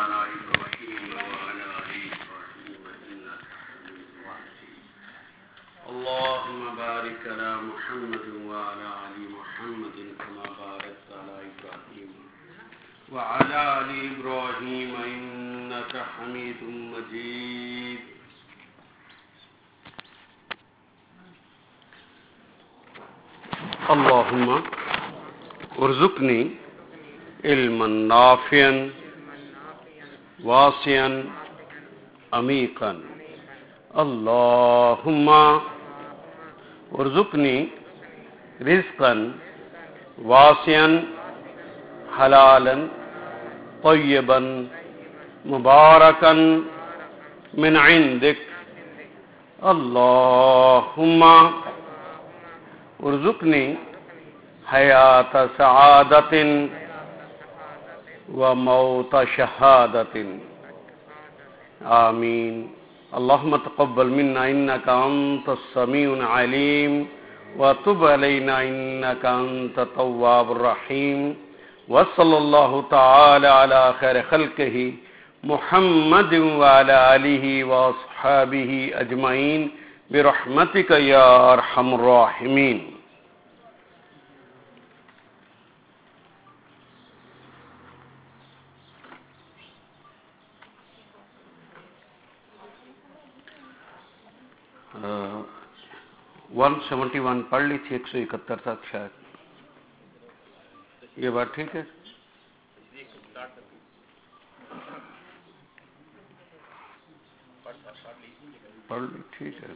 على إبراهيم وعلى آل إبراهيم إنك حميد مجيد اللهم بارك على محمد وعلى آل محمد كما باركت على إبراهيم وعلى آل إبراهيم إنك حميد مجيد اللهم ارزقني علما نافعا واسعا عميقا اللهم ارزقني رزقا واسعا حلالا طيبا مباركا من عندك اللهم ارزقني حیات سعادت وموت شہادت آمین اللهم تقبل منا انك انت السميع العليم وتب علينا انك انت التواب الرحيم وصلى الله تعالى على خير خلقه محمد وعلى آله واصحابه اجمعين برحمتك يا ارحم الراحمين. ون 71 پڑھ لی تھی 171 تک شاید. یہ بات ٹھیک ہے؟ پڑھ لی ٹھیک ہے.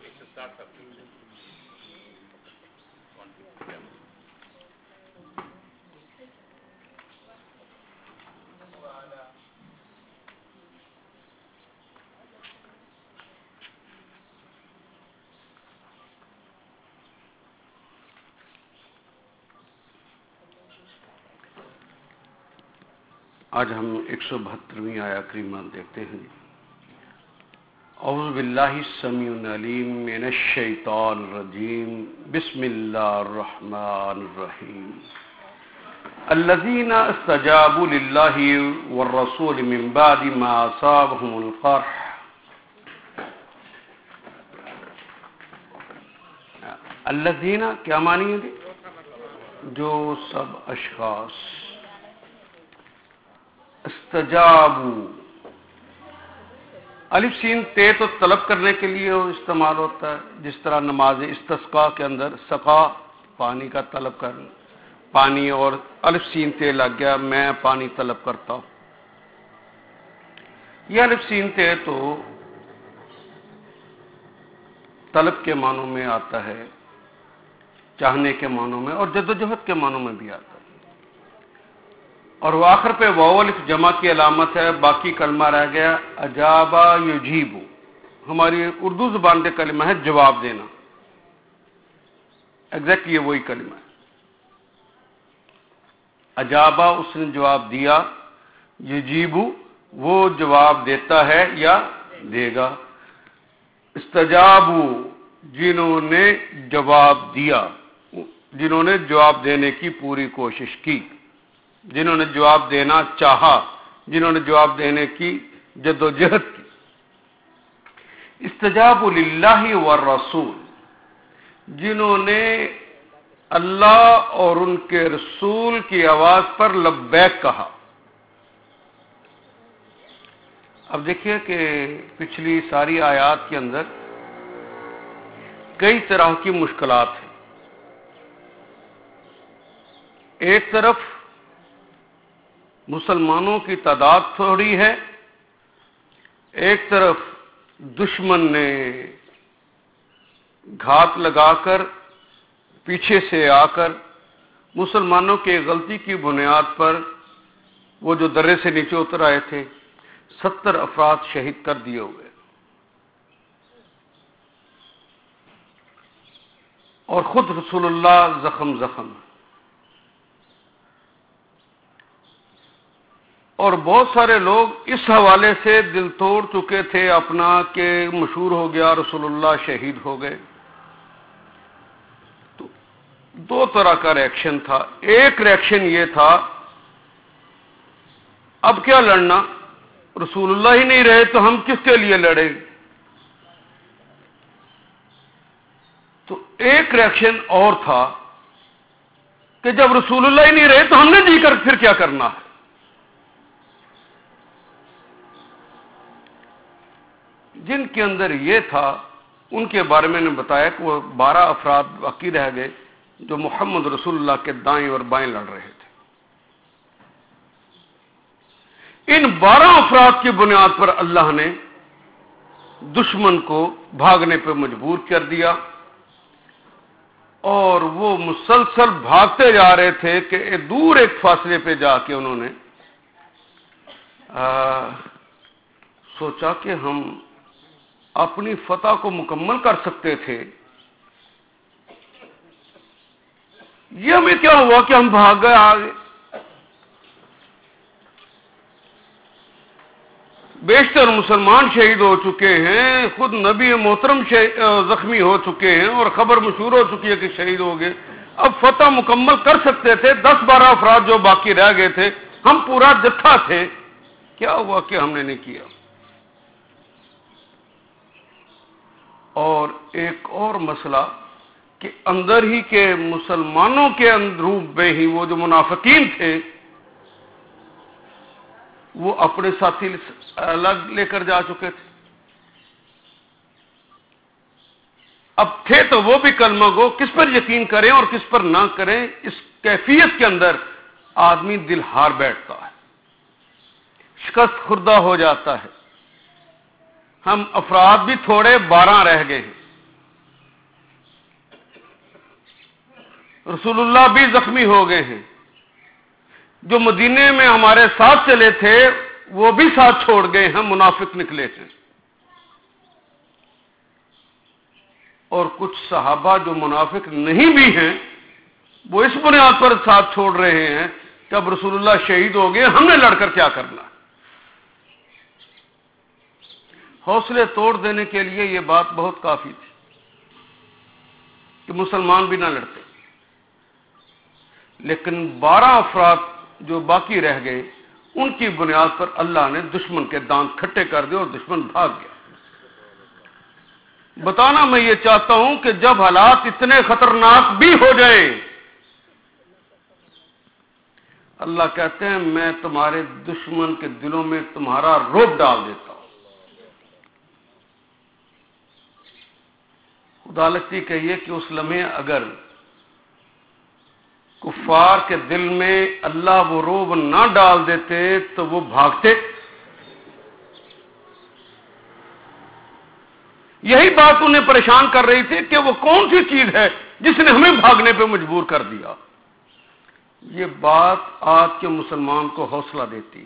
آج ہم 172ویں آیہ کریمہ دیکھتے ہیں. اعوذ باللہ السمیع العلیم من الشیطان الرجیم بسم اللہ الرحمن الرحیم الذین استجابوا للہ والرسول من بعد ما اصابهم القرح. الذین کیا معنی ہے؟ جو سب اشخاص استجابوا. الف سین تے تو طلب کرنے کے لیے استعمال ہوتا ہے، جس طرح نماز استسقاء کے اندر سقا پانی کا طلب کرنا، پانی، اور الف سین تے لگ گیا میں پانی طلب کرتا ہوں. یہ الف سین تے تو طلب کے معنوں میں آتا ہے، چاہنے کے معنوں میں، اور جدوجہد کے معنوں میں بھی آتا ہے. اور وہ آخر پہ واو الف جمع کی علامت ہے. باقی کلمہ رہ گیا اجابا یجیبو. ہماری اردو زبان کے کلمہ ہے جواب دینا. ایگزیکٹلی یہ وہی کلمہ ہے. اجابا اس نے جواب دیا، یجیبو وہ جواب دیتا ہے یا دے گا. استجابو جنہوں نے جواب دیا، جنہوں نے جواب دینے کی پوری کوشش کی، جنہوں نے جواب دینا چاہا، جنہوں نے جواب دینے کی جدوجہد کی. استجابوا للہ والرسول، جنہوں نے اللہ اور ان کے رسول کی آواز پر لبیک کہا. اب دیکھیے کہ پچھلی ساری آیات کے اندر کئی طرح کی مشکلات ہیں. ایک طرف مسلمانوں کی تعداد تھوڑی ہے، ایک طرف دشمن نے گھات لگا کر پیچھے سے آ کر مسلمانوں کی غلطی کی بنیاد پر وہ جو درے سے نیچے اتر آئے تھے 70 افراد شہید کر دیے ہوئے، اور خود رسول اللہ زخم اور بہت سارے لوگ اس حوالے سے دل توڑ چکے تھے اپنا کہ مشہور ہو گیا رسول اللہ شہید ہو گئے. تو دو طرح کا ریئیکشن تھا. ایک ریئیکشن یہ تھا اب کیا لڑنا، رسول اللہ ہی نہیں رہے تو ہم کس کے لیے لڑیں؟ تو ایک ریئیکشن اور تھا کہ جب رسول اللہ ہی نہیں رہے تو ہم نے جی کر پھر کیا کرنا ہے؟ جن کے اندر یہ تھا ان کے بارے میں نے بتایا کہ وہ 12 افراد باقی رہ گئے جو محمد رسول اللہ کے دائیں اور بائیں لڑ رہے تھے۔ ان 12 افراد کی بنیاد پر اللہ نے دشمن کو بھاگنے پہ مجبور کر دیا، اور وہ مسلسل بھاگتے جا رہے تھے کہ دور ایک فاصلے پہ جا کے انہوں نے سوچا کہ ہم اپنی فتح کو مکمل کر سکتے تھے، یہ ہمیں کیا ہوا کہ ہم بھاگ گئے آگے؟ بیشتر مسلمان شہید ہو چکے ہیں، خود نبی محترم زخمی ہو چکے ہیں اور خبر مشہور ہو چکی ہے کہ شہید ہو گئے۔ اب فتح مکمل کر سکتے تھے، 10-12 افراد جو باقی رہ گئے تھے، ہم پورا جتھا تھے، کیا ہوا کہ ہم نے نہیں کیا؟ اور ایک اور مسئلہ کہ اندر ہی کے مسلمانوں کے اندروں میں ہی وہ جو منافقین تھے وہ اپنے ساتھی الگ لے کر جا چکے تھے۔ اب تھے تو وہ بھی کلمہ گو، کس پر یقین کریں اور کس پر نہ کریں، اس کیفیت کے اندر آدمی دل ہار بیٹھتا ہے، شکست خوردہ ہو جاتا ہے۔ ہم افراد بھی تھوڑے 12 رہ گئے ہیں، رسول اللہ بھی زخمی ہو گئے ہیں، جو مدینے میں ہمارے ساتھ چلے تھے وہ بھی ساتھ چھوڑ گئے ہیں، منافق نکلے ہیں، اور کچھ صحابہ جو منافق نہیں بھی ہیں وہ اس بنیاد پر ساتھ چھوڑ رہے ہیں کہ اب رسول اللہ شہید ہو گئے، ہم نے لڑ کر کیا کرنا؟ حوصلے توڑ دینے کے لیے یہ بات بہت کافی تھی کہ مسلمان بھی نہ لڑتے، لیکن 12 افراد جو باقی رہ گئے ان کی بنیاد پر اللہ نے دشمن کے دانت کھٹے کر دیے اور دشمن بھاگ گیا۔ بتانا میں یہ چاہتا ہوں کہ جب حالات اتنے خطرناک بھی ہو جائیں، اللہ کہتے ہیں میں تمہارے دشمن کے دلوں میں تمہارا رعب ڈال دیتا ہوں۔ خدا لگتی کہیے کہ اس لمحے اگر کفار کے دل میں اللہ وہ رعب نہ ڈال دیتے تو وہ بھاگتے۔ یہی بات انہیں پریشان کر رہی تھی کہ وہ کون سی چیز ہے جس نے ہمیں بھاگنے پہ مجبور کر دیا۔ یہ بات آج کے مسلمان کو حوصلہ دیتی،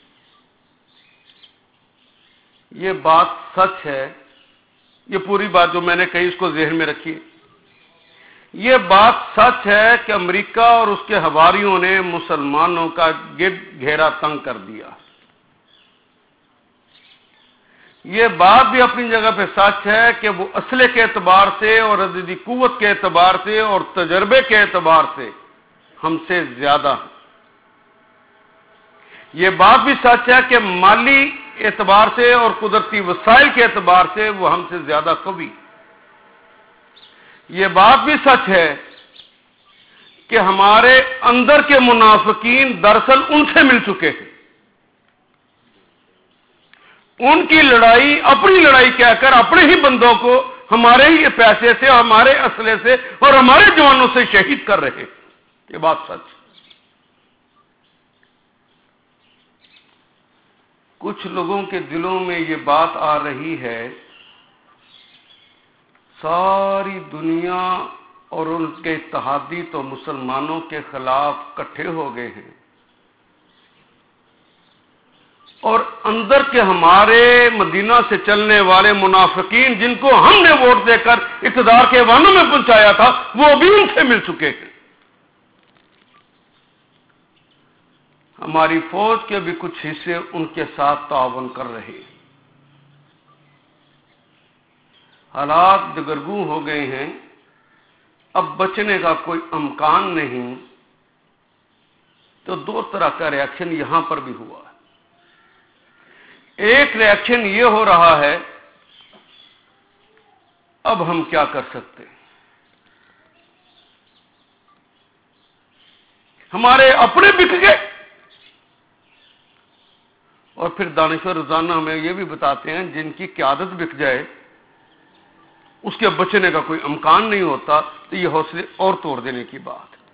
یہ بات سچ ہے، یہ پوری بات جو میں نے کہی اس کو ذہن میں رکھیے۔ یہ بات سچ ہے کہ امریکہ اور اس کے حواریوں نے مسلمانوں کا گرد گھیرا تنگ کر دیا۔ یہ بات بھی اپنی جگہ پہ سچ ہے کہ وہ اسلحے کے اعتبار سے اور عددی قوت کے اعتبار سے اور تجربے کے اعتبار سے ہم سے زیادہ ہیں۔ یہ بات بھی سچ ہے کہ مالی اعتبار سے اور قدرتی وسائل کے اعتبار سے وہ ہم سے زیادہ قوی۔ یہ بات بھی سچ ہے کہ ہمارے اندر کے منافقین دراصل ان سے مل چکے ہیں، ان کی لڑائی اپنی لڑائی کہہ کر اپنے ہی بندوں کو ہمارے ہی پیسے سے، ہمارے اسلحے سے اور ہمارے جوانوں سے شہید کر رہے ہیں۔ یہ بات سچ۔ کچھ لوگوں کے دلوں میں یہ بات آ رہی ہے ساری دنیا اور ان کے اتحادی تو مسلمانوں کے خلاف اکٹھے ہو گئے ہیں، اور اندر کے ہمارے مدینہ سے چلنے والے منافقین جن کو ہم نے ووٹ دے کر اقتدار کے ایوانوں میں پہنچایا تھا وہ بھی ان سے مل چکے ہیں۔ ہماری فوج کے بھی کچھ حصے ان کے ساتھ تعاون کر رہے ہیں۔ حالات دگرگوں ہو گئے ہیں، اب بچنے کا کوئی امکان نہیں، تو 2 طرح کا ریاکشن یہاں پر بھی ہوا ہے۔ ایک ریئیکشن یہ ہو رہا ہے اب ہم کیا کر سکتے ہیں؟ ہمارے اپنے بک گئے. اور پھر دانشور روزانہ ہمیں یہ بھی بتاتے ہیں جن کی قیادت بک جائے اس کے بچنے کا کوئی امکان نہیں ہوتا، تو یہ حوصلے اور توڑ دینے کی بات ہے.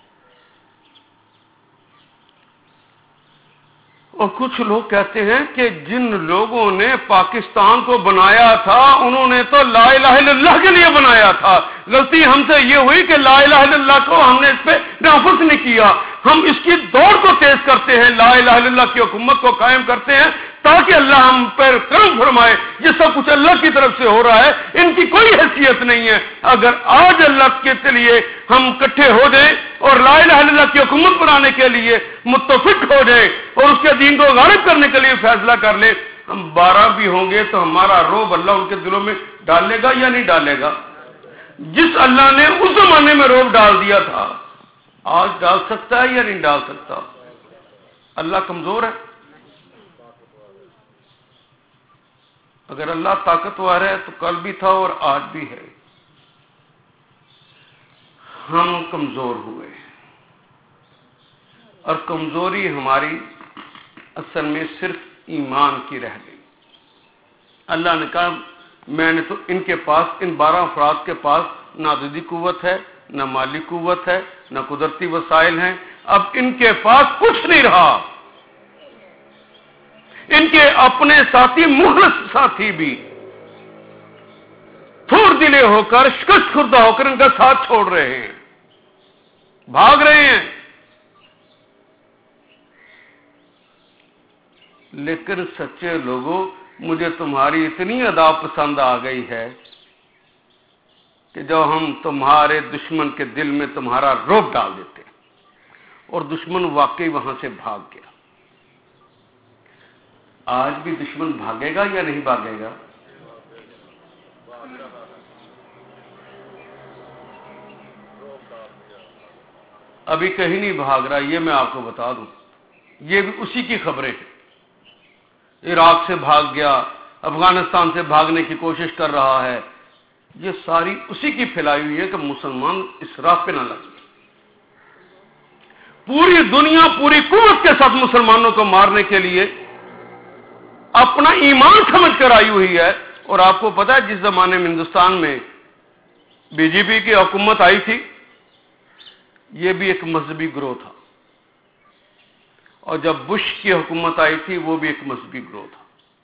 اور کچھ لوگ کہتے ہیں کہ جن لوگوں نے پاکستان کو بنایا تھا انہوں نے تو لا الہ الا اللہ کے لیے بنایا تھا. غلطی ہم سے یہ ہوئی کہ لا الہ الا اللہ کو ہم نے اس پہ نافذ نہیں کیا. ہم اس کی دوڑ کو تیز کرتے ہیں، لا الہ الا اللہ کی حکومت کو قائم کرتے ہیں تاکہ اللہ ہم پر کرم فرمائے. یہ سب کچھ اللہ کی طرف سے ہو رہا ہے، ان کی کوئی حیثیت نہیں ہے. اگر آج اللہ کے لیے ہم اکٹھے ہو جائیں اور لا الہ الا اللہ کی حکومت بنانے کے لیے متفق ہو جائیں اور اس کے دین کو غالب کرنے کے لیے فیصلہ کر لیں، ہم 12 بھی ہوں گے تو ہمارا رعب اللہ ان کے دلوں میں ڈالے گا یا نہیں ڈالے گا؟ جس اللہ نے اس زمانے میں رعب ڈال دیا تھا آج ڈال سکتا ہے یا نہیں ڈال سکتا؟ اللہ کمزور ہے؟ اگر اللہ طاقتور ہے تو کل بھی تھا اور آج بھی ہے. ہم کمزور ہوئے اور کمزوری ہماری اصل میں صرف ایمان کی رہ گئی. اللہ نے کہا میں نے تو ان کے پاس، ان 12 افراد کے پاس نہ عددی قوت ہے، نہ مالی قوت ہے، نہ قدرتی وسائل ہیں. اب ان کے پاس کچھ نہیں رہا. ان کے اپنے ساتھی، مخلص ساتھی بھی تھوڑ دلے ہو کر، شکست خوردہ ہو کر ان کا ساتھ چھوڑ رہے ہیں، بھاگ رہے ہیں. لیکن سچے لوگوں، مجھے تمہاری اتنی ادا پسند آ گئی ہے کہ جب ہم تمہارے دشمن کے دل میں تمہارا رعب ڈال دیتے اور دشمن واقعی وہاں سے بھاگ گیا. آج بھی دشمن بھاگے گا یا نہیں بھاگے گا؟ ابھی کہیں نہیں بھاگ رہا، یہ میں آپ کو بتا دوں. یہ بھی اسی کی خبریں ہیں. عراق سے بھاگ گیا، افغانستان سے بھاگنے کی کوشش کر رہا ہے. یہ ساری اسی کی پھیلائی ہوئی ہے کہ مسلمان اس راہ پہ نہ لگے. پوری دنیا پوری قوت کے ساتھ مسلمانوں کو مارنے کے لیے اپنا ایمان سمجھ کر آئی ہوئی ہے. اور آپ کو پتا ہے جس زمانے میں ہندوستان میں بی جے پی کی حکومت آئی تھی، یہ بھی ایک مذہبی گروہ تھا، اور جب بش کی حکومت آئی تھی وہ بھی ایک مذہبی گروہ تھا.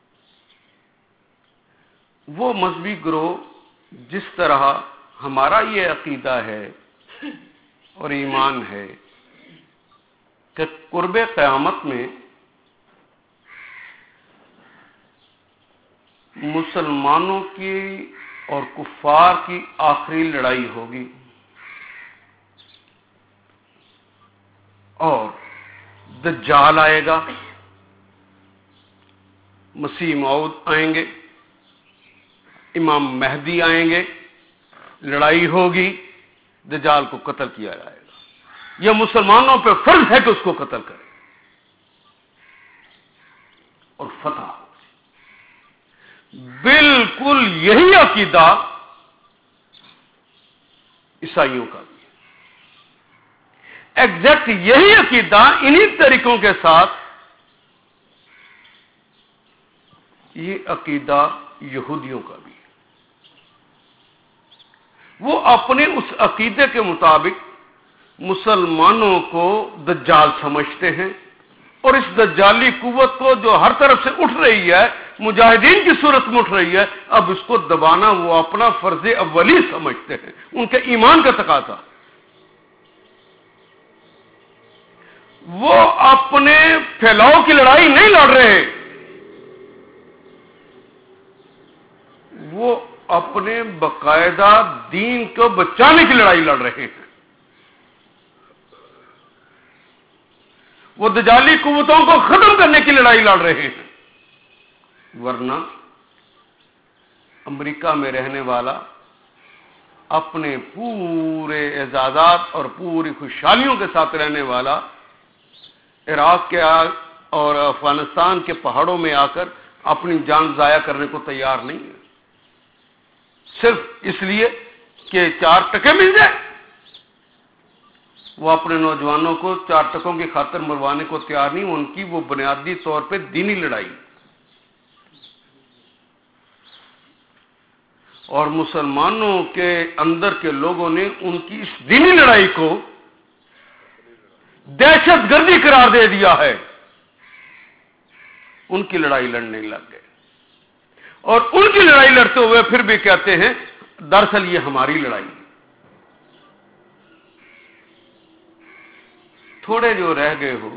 وہ مذہبی گروہ جس طرح ہمارا یہ عقیدہ ہے اور ایمان ہے کہ قرب قیامت میں مسلمانوں کی اور کفار کی آخری لڑائی ہوگی، اور دجال آئے گا، مسیح موعود آئیں گے، امام مہدی آئیں گے، لڑائی ہوگی، دجال کو قتل کیا جائے گا. یہ مسلمانوں پہ فرض ہے کہ اس کو قتل کرے اور فتح. بالکل یہی عقیدہ عیسائیوں کا بھی ہے. ایگزیکٹ یہی عقیدہ انہی طریقوں کے ساتھ یہ عقیدہ یہودیوں کا بھی ہے. وہ اپنے اس عقیدے کے مطابق مسلمانوں کو دجال سمجھتے ہیں، اور اس دجالی قوت کو جو ہر طرف سے اٹھ رہی ہے، مجاہدین کی صورت میں اٹھ رہی ہے، اب اس کو دبانا وہ اپنا فرض اولی سمجھتے ہیں، ان کے ایمان کا تقاضا. وہ اپنے پھیلاؤ کی لڑائی نہیں لڑ رہے، وہ اپنے باقاعدہ دین کو بچانے کی لڑائی لڑ رہے ہیں. وہ دجالی قوتوں کو ختم کرنے کی لڑائی لڑ رہے ہیں. ورنہ امریکہ میں رہنے والا اپنے پورے اعزازات اور پوری خوشحالیوں کے ساتھ رہنے والا عراق کے اور افغانستان کے پہاڑوں میں آ کر اپنی جان ضائع کرنے کو تیار نہیں ہے، صرف اس لیے کہ 4 ٹکے مل جائے۔ وہ اپنے نوجوانوں کو 4 ٹکوں کی خاطر مروانے کو تیار نہیں، ان کی وہ بنیادی طور پہ دینی لڑائی، اور مسلمانوں کے اندر کے لوگوں نے ان کی اس دینی لڑائی کو دہشت گردی قرار دے دیا ہے، ان کی لڑائی لڑنے لگ گئے، اور ان کی لڑائی لڑتے ہوئے پھر بھی کہتے ہیں دراصل یہ ہماری لڑائی ہے۔ تھوڑے جو رہ گئے ہو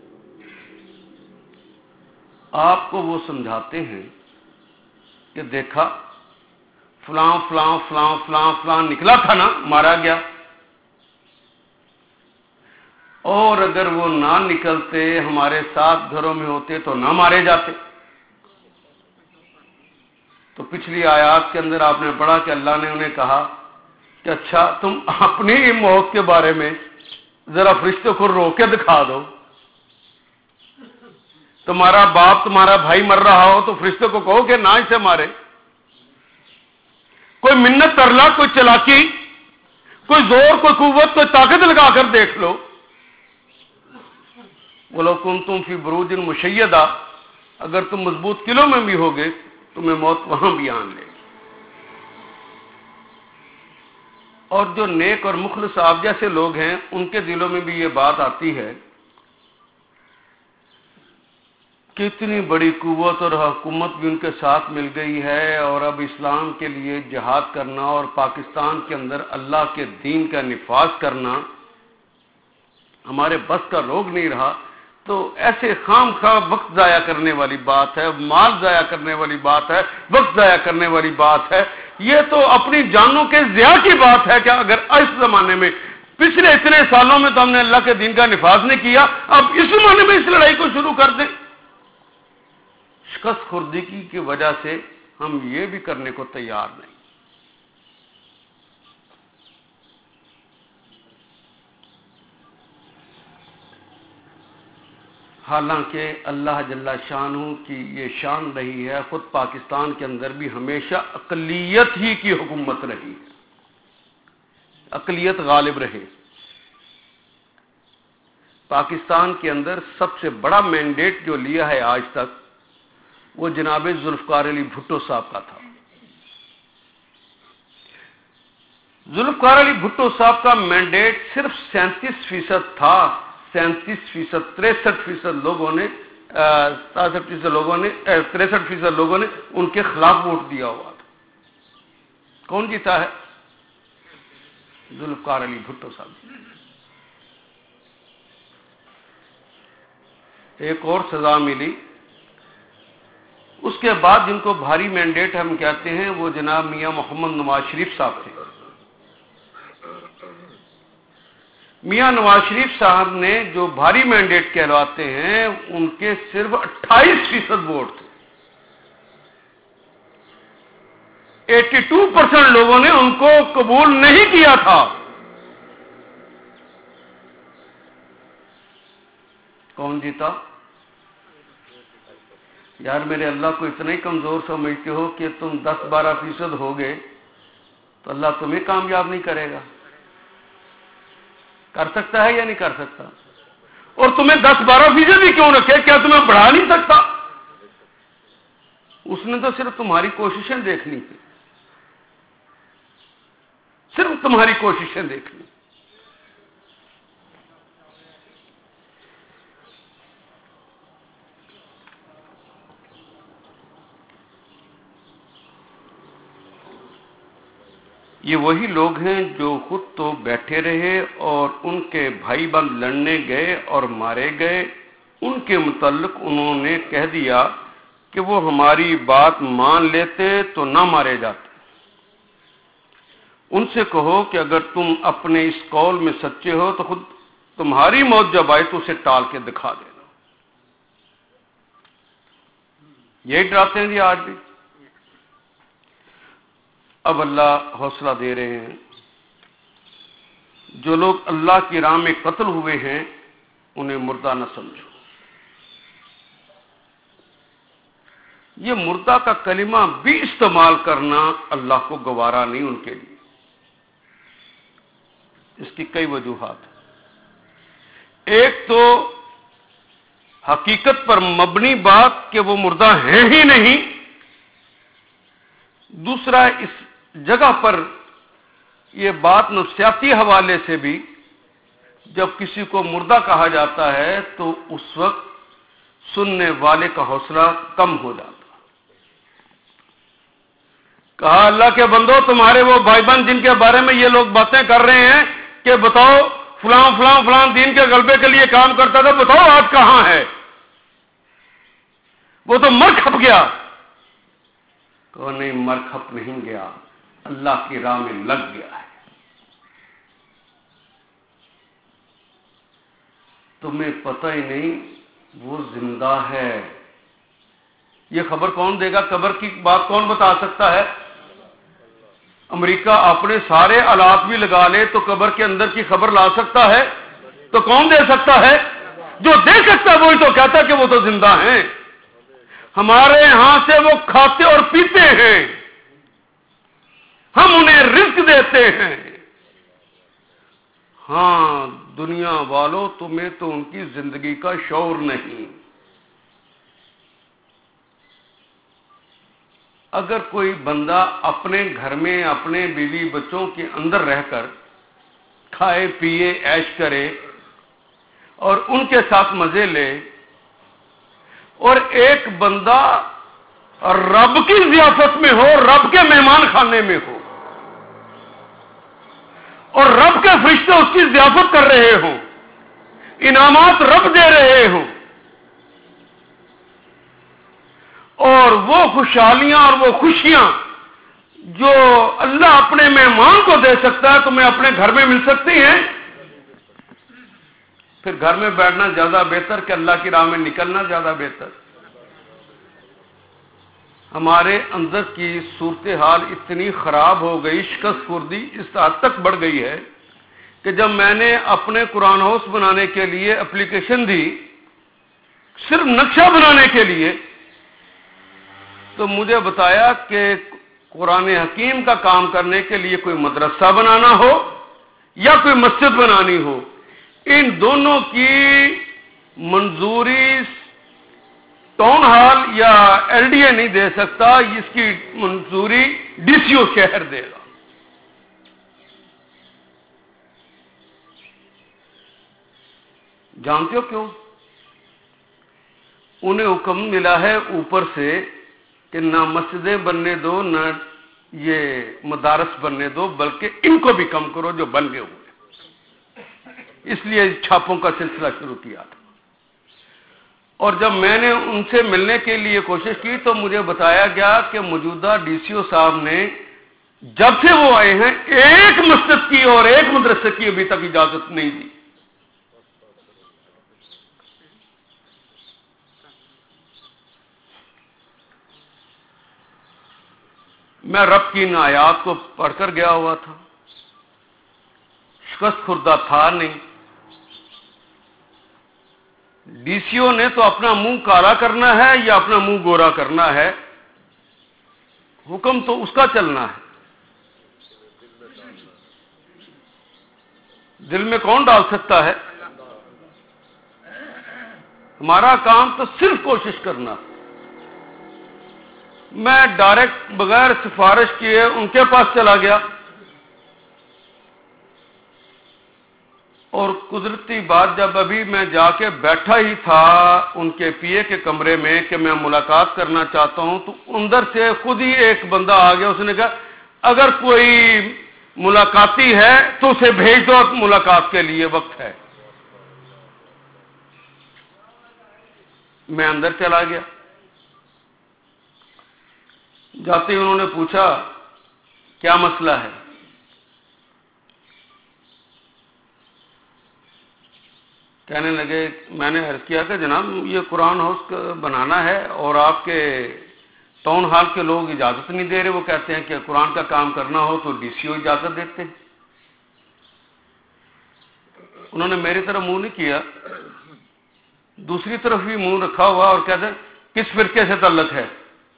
آپ کو وہ سمجھاتے ہیں کہ دیکھا فلاں فلاں فلاں فلاں فلاں نکلا تھا نا، مارا گیا، اور اگر وہ نہ نکلتے ہمارے ساتھ گھروں میں ہوتے تو نہ مارے جاتے۔ تو پچھلی آیات کے اندر آپ نے پڑھا کہ اللہ نے انہیں کہا کہ اچھا تم اپنی موت کے بارے میں ذرا فرشتوں کو رو کے دکھا دو، تمہارا باپ تمہارا بھائی مر رہا ہو تو فرشتوں کو کہو کہ نہ اسے مارے، کوئی منت ترلا، کوئی چلاکی، کوئی زور، کوئی قوت، کوئی طاقت لگا کر دیکھ لو۔ وَلَوْ كُنْتُمْ فِي بُرُوجٍ مُشَيَّدَةٍ، اگر تم مضبوط قلعوں میں بھی ہوگے تمہیں موت وہاں بھی آن لے گی۔ اور جو نیک اور مخلص آپ جیسے لوگ ہیں ان کے دلوں میں بھی یہ بات آتی ہے کہ اتنی بڑی قوت اور حکومت بھی ان کے ساتھ مل گئی ہے، اور اب اسلام کے لیے جہاد کرنا اور پاکستان کے اندر اللہ کے دین کا نفاذ کرنا ہمارے بس کا روگ نہیں رہا، تو ایسے خام خواہ وقت ضائع کرنے والی بات ہے، مال ضائع کرنے والی بات ہے، وقت ضائع کرنے والی بات ہے۔ یہ تو اپنی جانوں کے ضیاع کی بات ہے کہ اگر اس زمانے میں پچھلے اتنے سالوں میں تو ہم نے اللہ کے دین کا نفاذ نہیں کیا، اب اس زمانے میں اس لڑائی کو شروع کر دیں۔ شکست خوردگی کی وجہ سے ہم یہ بھی کرنے کو تیار نہیں۔ حالانکہ اللہ جل شانہ کی یہ شان رہی ہے، خود پاکستان کے اندر بھی ہمیشہ اقلیت ہی کی حکومت رہی ہے، اقلیت غالب رہے۔ پاکستان کے اندر سب سے بڑا مینڈیٹ جو لیا ہے آج تک وہ جناب ذوالفقار علی بھٹو صاحب کا تھا۔ ذوالفقار علی بھٹو صاحب کا مینڈیٹ صرف 37% تھا، 37%، 63% لوگوں نے 63% لوگوں نے ان کے خلاف ووٹ دیا ہوا تھا۔ کون جیتا ہے؟ ذوالفقار علی بھٹو صاحب۔ ایک اور سزا ملی اس کے بعد، جن کو بھاری مینڈیٹ ہم کہتے ہیں، وہ جناب میاں محمد نواز شریف صاحب تھے۔ میاں نواز شریف صاحب نے جو بھاری مینڈیٹ کہلواتے ہیں ان کے صرف 28% ووٹ تھے۔ 82% لوگوں نے ان کو قبول نہیں کیا تھا۔ کون جیتا؟ یار میرے اللہ کو اتنا ہی کمزور سمجھتے ہو کہ تم 10-12% ہو گئے تو اللہ تمہیں کامیاب نہیں کرے گا؟ کر سکتا ہے یا نہیں کر سکتا؟ اور تمہیں 10-12% ہی کیوں رکھے؟ کیا تمہیں بڑھا نہیں سکتا؟ اس نے تو صرف تمہاری کوششیں دیکھنی تھی، صرف تمہاری کوششیں دیکھنی۔ یہ وہی لوگ ہیں جو خود تو بیٹھے رہے اور ان کے بھائی بند لڑنے گئے اور مارے گئے، ان کے متعلق انہوں نے کہہ دیا کہ وہ ہماری بات مان لیتے تو نہ مارے جاتے۔ ان سے کہو کہ اگر تم اپنے اس قول میں سچے ہو تو خود تمہاری موت جب آئے تو اسے ٹال کے دکھا دینا۔ یہی ڈراتے ہیں جی آج بھی۔ اب اللہ حوصلہ دے رہے ہیں، جو لوگ اللہ کی راہ میں قتل ہوئے ہیں انہیں مردہ نہ سمجھو۔ یہ مردہ کا کلمہ بھی استعمال کرنا اللہ کو گوارا نہیں ان کے لیے. اس کی کئی وجوہات ہیں. ایک تو حقیقت پر مبنی بات کہ وہ مردہ ہیں ہی نہیں. دوسرا اس جگہ پر یہ بات نفسیاتی حوالے سے بھی جب کسی کو مردہ کہا جاتا ہے تو اس وقت سننے والے کا حوصلہ کم ہو جاتا. کہا اللہ کے بندو تمہارے وہ بھائی بہن جن کے بارے میں یہ لوگ باتیں کر رہے ہیں کہ بتاؤ فلاں فلاں فلاں دین کے غلبے کے لیے کام کرتا تھا، بتاؤ آج کہاں ہے؟ وہ تو مر کھپ گیا. کہ نہیں، مر کھپ نہیں گیا، اللہ کی راہ میں لگ گیا ہے. تمہیں پتہ ہی نہیں وہ زندہ ہے. یہ خبر کون دے گا؟ قبر کی بات کون بتا سکتا ہے؟ امریکہ اپنے سارے آلات بھی لگا لے تو قبر کے اندر کی خبر لا سکتا ہے؟ تو کون دے سکتا ہے؟ جو دے سکتا ہے وہی تو کہتا ہے کہ وہ تو زندہ ہیں. ہمارے یہاں سے وہ کھاتے اور پیتے ہیں، ہم انہیں رزق دیتے ہیں. ہاں دنیا والوں، تمہیں تو ان کی زندگی کا شعور نہیں. اگر کوئی بندہ اپنے گھر میں اپنے بیوی بچوں کے اندر رہ کر کھائے پیے عیش کرے اور ان کے ساتھ مزے لے، اور ایک بندہ رب کی ضیافت میں ہو، رب کے مہمان خانے میں ہو، اور رب کے فرشتے اس کی ضیافت کر رہے ہوں، انعامات رب دے رہے ہوں، اور وہ خوشحالیاں اور وہ خوشیاں جو اللہ اپنے مہمان کو دے سکتا ہے تمہیں اپنے گھر میں مل سکتی ہیں، پھر گھر میں بیٹھنا زیادہ بہتر کہ اللہ کی راہ میں نکلنا زیادہ بہتر. ہمارے اندر کی صورتحال اتنی خراب ہو گئی، شکست خوردی اس حد تک بڑھ گئی ہے کہ جب میں نے اپنے قرآن ہاؤس بنانے کے لیے اپلیکیشن دی، صرف نقشہ بنانے کے لیے، تو مجھے بتایا کہ قرآن حکیم کا کام کرنے کے لیے کوئی مدرسہ بنانا ہو یا کوئی مسجد بنانی ہو، ان دونوں کی منظوری ٹاؤن ہال یا ایل ڈی اے نہیں دے سکتا، اس کی منظوری ڈی سی او شہر دے گا. جانتے ہو کیوں؟ انہیں حکم ملا ہے اوپر سے کہ نہ مسجدیں بننے دو، نہ یہ مدارس بننے دو، بلکہ ان کو بھی کم کرو جو بن گئے ہوئے. اس لیے چھاپوں کا سلسلہ شروع کیا تھا. اور جب میں نے ان سے ملنے کے لیے کوشش کی تو مجھے بتایا گیا کہ موجودہ ڈی سی او صاحب نے جب سے وہ آئے ہیں ایک مسجد کی اور ایک مدرسے کی ابھی تک اجازت نہیں دی. میں رب کی ان آیات کو پڑھ کر گیا ہوا تھا، شکست خوردہ تھا نہیں. ڈی سی او نے تو اپنا منہ کالا کرنا ہے یا اپنا منہ گورا کرنا ہے، حکم تو اس کا چلنا ہے. دل میں کون ڈال سکتا ہے؟ ہمارا کام تو صرف کوشش کرنا. میں ڈائریکٹ بغیر سفارش کیے ان کے پاس چلا گیا، اور قدرتی بات جب ابھی میں جا کے بیٹھا ہی تھا ان کے پی اے کے کمرے میں کہ میں ملاقات کرنا چاہتا ہوں، تو اندر سے خود ہی ایک بندہ آ گیا. اس نے کہا اگر کوئی ملاقاتی ہے تو اسے بھیج دو، ملاقات کے لیے وقت ہے. میں اندر چلا گیا. جاتے ہی انہوں نے پوچھا کیا مسئلہ ہے؟ کہنے لگے، میں نے عرض کیا کہ جناب یہ قرآن ہاؤس بنانا ہے اور آپ کے ٹاؤن ہال کے لوگ اجازت نہیں دے رہے. وہ کہتے ہیں کہ قرآن کا کام کرنا ہو تو ڈی سی او اجازت دیتے ہیں. انہوں نے میری طرف منہ نہیں کیا، دوسری طرف بھی منہ رکھا ہوا اور کہتے ہیں کس فرقے سے تعلق ہے؟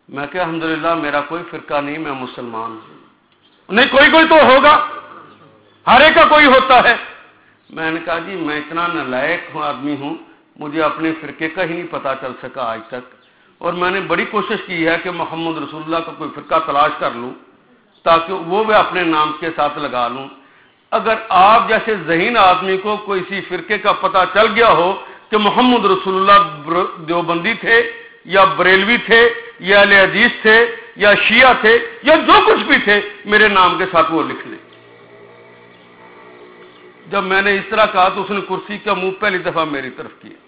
میں کہ الحمدللہ میرا کوئی فرقہ نہیں، میں مسلمان ہوں۔ نہیں کوئی تو ہوگا، ہر ایک کا کوئی ہوتا ہے۔ میں نے کہا جی میں اتنا نالائق آدمی ہوں، مجھے اپنے فرقے کا ہی نہیں پتا چل سکا آج تک، اور میں نے بڑی کوشش کی ہے کہ محمد رسول اللہ کا کوئی فرقہ تلاش کر لوں تاکہ وہ میں اپنے نام کے ساتھ لگا لوں۔ اگر آپ جیسے ذہین آدمی کو کوئی سی فرقے کا پتہ چل گیا ہو کہ محمد رسول اللہ دیوبندی تھے یا بریلوی تھے یا اہل حدیث تھے یا شیعہ تھے یا جو کچھ بھی تھے، میرے نام کے ساتھ وہ لکھ لیں۔ جب میں نے اس طرح کہا تو اس نے کرسی کا منہ پہلی دفعہ میری طرف کیا۔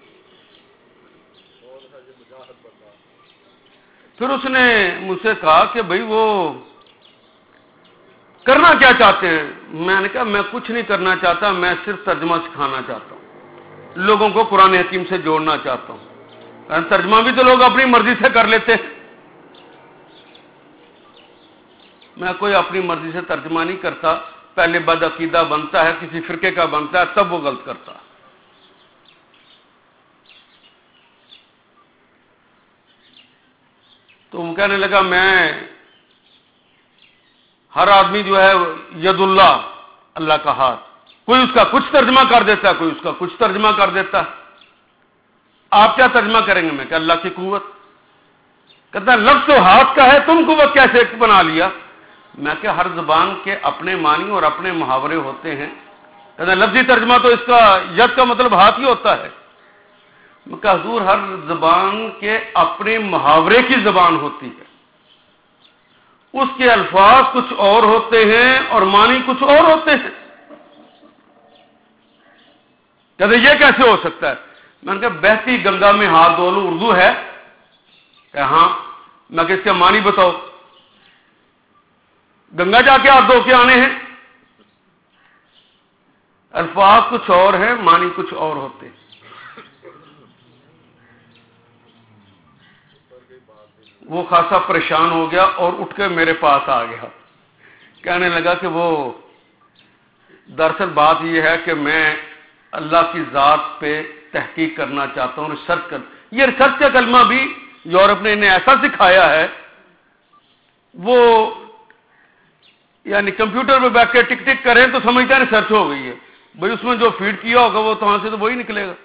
پھر اس نے مجھ سے کہا کہ بھئی وہ کرنا کیا چاہتے ہیں؟ میں نے کہا میں کچھ نہیں کرنا چاہتا، میں صرف ترجمہ سکھانا چاہتا ہوں، لوگوں کو قرآن حکیم سے جوڑنا چاہتا ہوں۔ ترجمہ بھی تو لوگ اپنی مرضی سے کر لیتے ہیں، میں کوئی اپنی مرضی سے ترجمہ نہیں کرتا۔ پہلے بد عقیدہ بنتا ہے، کسی فرقے کا بنتا ہے، تب وہ غلط کرتا ہے۔ تو وہ کہنے لگا میں ہر آدمی جو ہے ید اللہ، اللہ کا ہاتھ، کوئی اس کا کچھ ترجمہ کر دیتا ہے، کوئی اس کا کچھ ترجمہ کر دیتا ہے۔ آپ کیا ترجمہ کریں گے؟ میں کہ اللہ کی قوت۔ کہتا ہے لفظ تو ہاتھ کا ہے، تم قوت کیسے بنا لیا؟ میں کہ ہر زبان کے اپنے معنی اور اپنے محاورے ہوتے ہیں۔ کہتا ہے لفظی ترجمہ تو اس کا ید کا مطلب ہاتھ ہی ہوتا ہے۔ میں کہ حضور ہر زبان کے اپنے محاورے کی زبان ہوتی ہے، اس کے الفاظ کچھ اور ہوتے ہیں اور معنی کچھ اور ہوتے ہیں۔ کہتے یہ کیسے ہو سکتا ہے؟ میں نے کہا بہتی گنگا میں ہاتھ دھو لوں اردو ہے؟ کہ ہاں۔ میں کہ اس کے معنی بتاؤ، گنگا جا کے ہاتھ دھو کے آنے ہیں؟ الفاظ کچھ اور ہیں، معنی کچھ اور ہوتے ہیں۔ وہ خاصا پریشان ہو گیا اور اٹھ کے میرے پاس آ گیا، کہنے لگا کہ وہ دراصل بات یہ ہے کہ میں اللہ کی ذات پہ تحقیق کرنا چاہتا ہوں، ریسرچ کر۔ یہ ریسرچ کا کلمہ بھی یورپ نے انہیں ایسا سکھایا ہے، وہ یعنی کمپیوٹر پہ بیٹھ کے ٹک ٹک کریں تو سمجھتا ہے ریسرچ ہو گئی ہے، بھئی اس میں جو فیڈ کیا ہوگا وہ تو وہاں سے تو وہی نکلے گا۔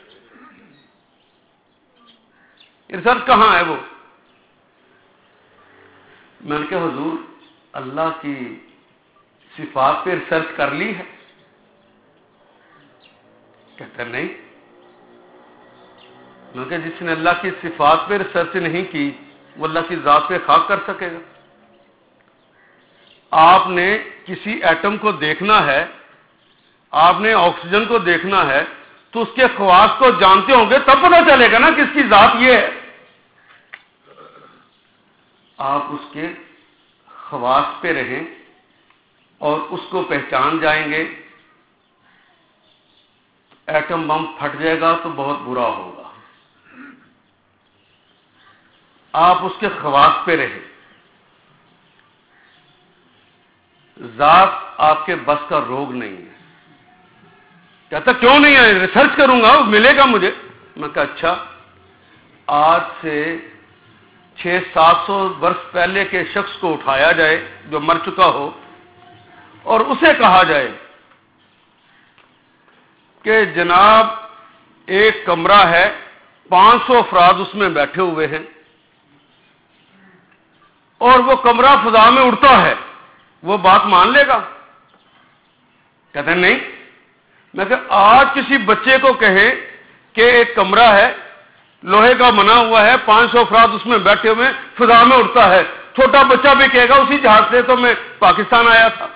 ریسرچ کہاں ہے وہ؟ میں نے کہا حضور اللہ کی صفات پہ ریسرچ کر لی ہے؟ کہتا نہیں۔ میں نے کہا جس نے اللہ کی صفات پہ ریسرچ نہیں کی وہ اللہ کی ذات پہ خاک کر سکے گا؟ آپ نے کسی ایٹم کو دیکھنا ہے، آپ نے آکسیجن کو دیکھنا ہے تو اس کے خواص کو جانتے ہوں گے تب پتہ چلے گا نا کہ اس کی ذات یہ ہے۔ آپ اس کے خواص پہ رہیں اور اس کو پہچان جائیں گے، ایٹم بم پھٹ جائے گا تو بہت برا ہوگا۔ آپ اس کے خواص پہ رہیں، ذات آپ کے بس کا روگ نہیں ہے۔ کہتا کیوں نہیں ہے؟ ریسرچ کروں گا، ملے گا مجھے۔ میں کہا اچھا، آج سے 600-700 برس پہلے کے شخص کو اٹھایا جائے جو مر چکا ہو اور اسے کہا جائے کہ جناب ایک کمرہ ہے، 500 افراد اس میں بیٹھے ہوئے ہیں اور وہ کمرہ فضا میں اڑتا ہے، وہ بات مان لے گا؟ کہتے ہیں نہیں۔ میں کہ آج کسی بچے کو کہیں کہ ایک کمرہ ہے، لوہے کا بنا ہوا ہے، 500 افراد اس میں بیٹھے ہوئے، فضا میں اڑتا ہے، چھوٹا بچہ بھی کہے گا اسی جہاز سے تو میں پاکستان آیا تھا۔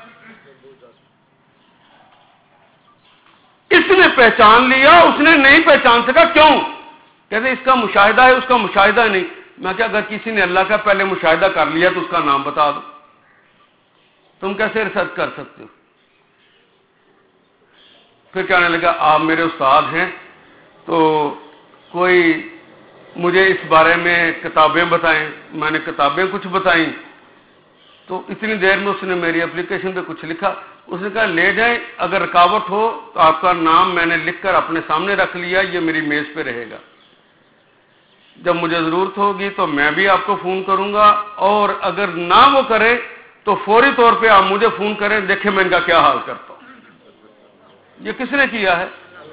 اس نے پہچان لیا، اس نے نہیں پہچان سکا، کیوں؟ کہتے اس کا مشاہدہ ہے، اس کا مشاہدہ نہیں۔ میں کہ اگر کسی نے اللہ کا پہلے مشاہدہ کر لیا تو اس کا نام بتا دو، تم کیسے ریسرچ کر سکتے ہو؟ پھر کہنے لگا آپ میرے استاد ہیں تو کوئی مجھے اس بارے میں کتابیں بتائیں۔ میں نے کتابیں کچھ بتائیں تو اتنی دیر میں اس نے میری اپلیکیشن پہ کچھ لکھا۔ اس نے کہا لے جائیں، اگر رکاوٹ ہو تو آپ کا نام میں نے لکھ کر اپنے سامنے رکھ لیا، یہ میری میز پہ رہے گا۔ جب مجھے ضرورت ہوگی تو میں بھی آپ کو فون کروں گا، اور اگر نہ وہ کرے تو فوری طور پہ آپ مجھے فون کریں، دیکھیں میں ان کا کیا حال کرتا ہوں۔ یہ کس نے کیا ہے؟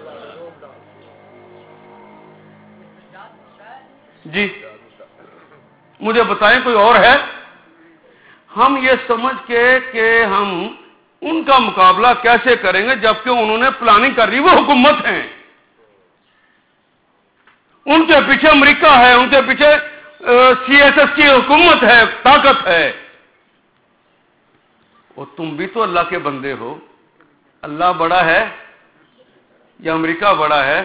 جی مجھے بتائیں کوئی اور ہے؟ ہم یہ سمجھ کے کہ ہم ان کا مقابلہ کیسے کریں گے جبکہ انہوں نے پلاننگ کر رہی، وہ حکومت ہیں، ان کے پیچھے امریکہ ہے، ان کے پیچھے سی ایس ایس کی حکومت ہے، طاقت ہے، اور تم بھی تو اللہ کے بندے ہو۔ اللہ بڑا ہے یا امریکہ بڑا ہے؟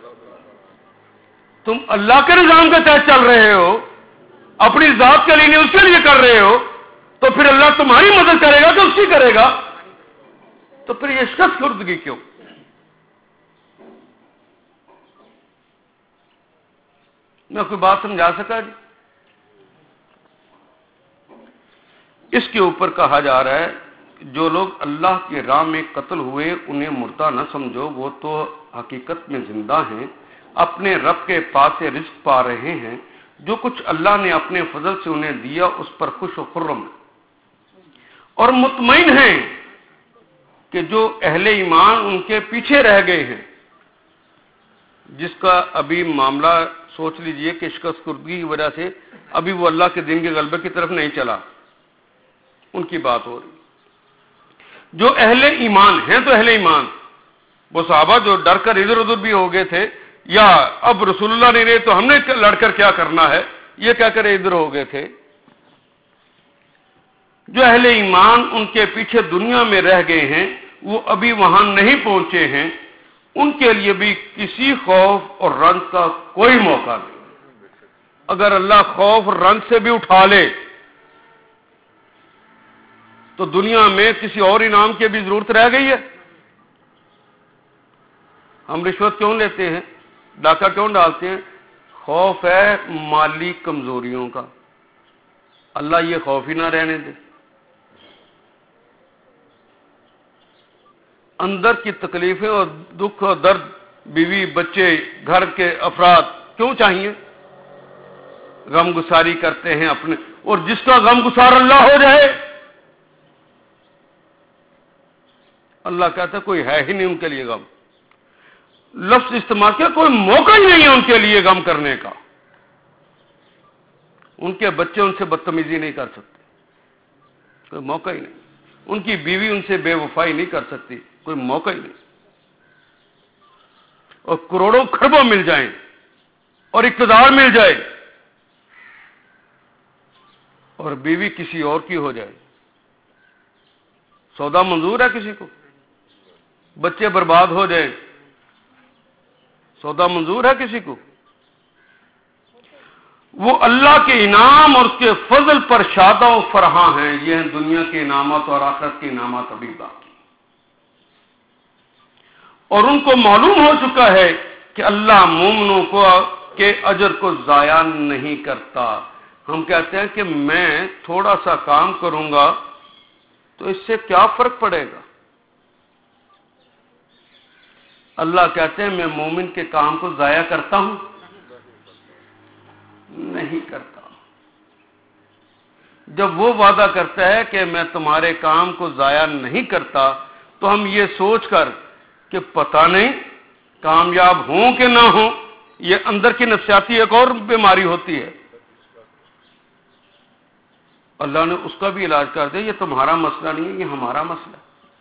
تم اللہ کے نظام کے تحت چل رہے ہو، اپنی ذات کے لیے نہیں، اس کے لیے کر رہے ہو، تو پھر اللہ تمہاری مدد کرے گا کہ اس کی کرے گا؟ تو پھر یہ شخص خردگی کیوں؟ میں کوئی بات سمجھا سکا جی؟ اس کے اوپر کہا جا رہا ہے جو لوگ اللہ کی راہ میں قتل ہوئے انہیں مردہ نہ سمجھو، وہ تو حقیقت میں زندہ ہیں، اپنے رب کے پاس سے رزق پا رہے ہیں، جو کچھ اللہ نے اپنے فضل سے انہیں دیا اس پر خوش و خرم ہیں، اور مطمئن ہیں کہ جو اہل ایمان ان کے پیچھے رہ گئے ہیں، جس کا ابھی معاملہ سوچ لیجئے کہ شکست خوردگی کی وجہ سے ابھی وہ اللہ کے دین کے غلبے کی طرف نہیں چلا، ان کی بات ہو رہی۔ جو اہل ایمان ہیں تو اہل ایمان وہ صحابہ جو ڈر کر ادھر ادھر بھی ہو گئے تھے، یا اب رسول اللہ نہیں رہے تو ہم نے لڑ کر کیا کرنا ہے، یہ کہہ کر ادھر ہو گئے تھے۔ جو اہل ایمان ان کے پیچھے دنیا میں رہ گئے ہیں، وہ ابھی وہاں نہیں پہنچے ہیں، ان کے لیے بھی کسی خوف اور رنج کا کوئی موقع نہیں۔ اگر اللہ خوف اور رنج سے بھی اٹھا لے تو دنیا میں کسی اور انعام کی بھی ضرورت رہ گئی ہے؟ ہم رشوت کیوں لیتے ہیں، ڈاکہ کیوں ڈالتے ہیں؟ خوف ہے مالی کمزوریوں کا، اللہ یہ خوف ہی نہ رہنے دے۔ اندر کی تکلیفیں اور دکھ اور درد، بیوی بچے گھر کے افراد کیوں چاہیے؟ غم گساری کرتے ہیں اپنے، اور جس کا غم گسار اللہ ہو جائے، اللہ کہتا ہے کوئی ہے ہی نہیں ان کے لیے غم۔ لفظ استعمال کیا، کوئی موقع ہی نہیں ہے ان کے لیے غم کرنے کا۔ ان کے بچے ان سے بدتمیزی نہیں کر سکتے، کوئی موقع ہی نہیں۔ ان کی بیوی ان سے بے وفائی نہیں کر سکتی، کوئی موقع ہی نہیں۔ اور کروڑوں کھربوں مل جائیں اور اقتدار مل جائے اور بیوی کسی اور کی ہو جائے، سودا منظور ہے کسی کو؟ بچے برباد ہو جائیں، سودا منظور ہے کسی کو؟ وہ اللہ کے انعام اور اس کے فضل پر شادہ و فرحاں ہیں، یہ ہیں دنیا کے انعامات اور آخرت کے انعامات ابھی باقی، اور ان کو معلوم ہو چکا ہے کہ اللہ مومنوں کو کے اجر کو ضائع نہیں کرتا۔ ہم کہتے ہیں کہ میں تھوڑا سا کام کروں گا تو اس سے کیا فرق پڑے گا؟ اللہ کہتے ہیں میں مومن کے کام کو ضائع کرتا ہوں؟ نہیں کرتا۔ جب وہ وعدہ کرتا ہے کہ میں تمہارے کام کو ضائع نہیں کرتا، تو ہم یہ سوچ کر کہ پتہ نہیں کامیاب ہوں کہ نہ ہوں، یہ اندر کی نفسیاتی ایک اور بیماری ہوتی ہے، اللہ نے اس کا بھی علاج کر دیا، یہ تمہارا مسئلہ نہیں ہے، یہ ہمارا مسئلہ ہے۔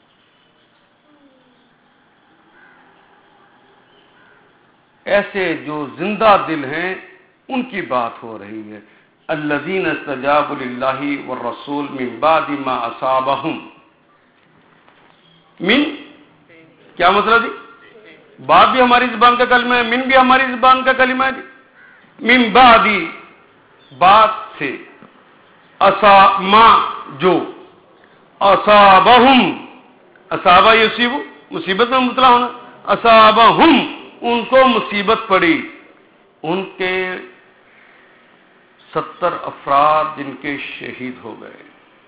ایسے جو زندہ دل ہیں ان کی بات ہو رہی ہے، الذین استجابوا للہ والرسول من بعد ما اصابہم من، کیا مطلب جی؟ بعد بھی ہماری زبان کا کلمہ ہے، من بھی ہماری زبان کا کلمہ ہے جی۔ من بعد، بعد سے، ما جو، اصابہم، اصابہ یصیب مصیبت میں مبتلا ہونا، اصابہم ان کو مصیبت پڑی، ان کے 70 افراد جن کے شہید ہو گئے،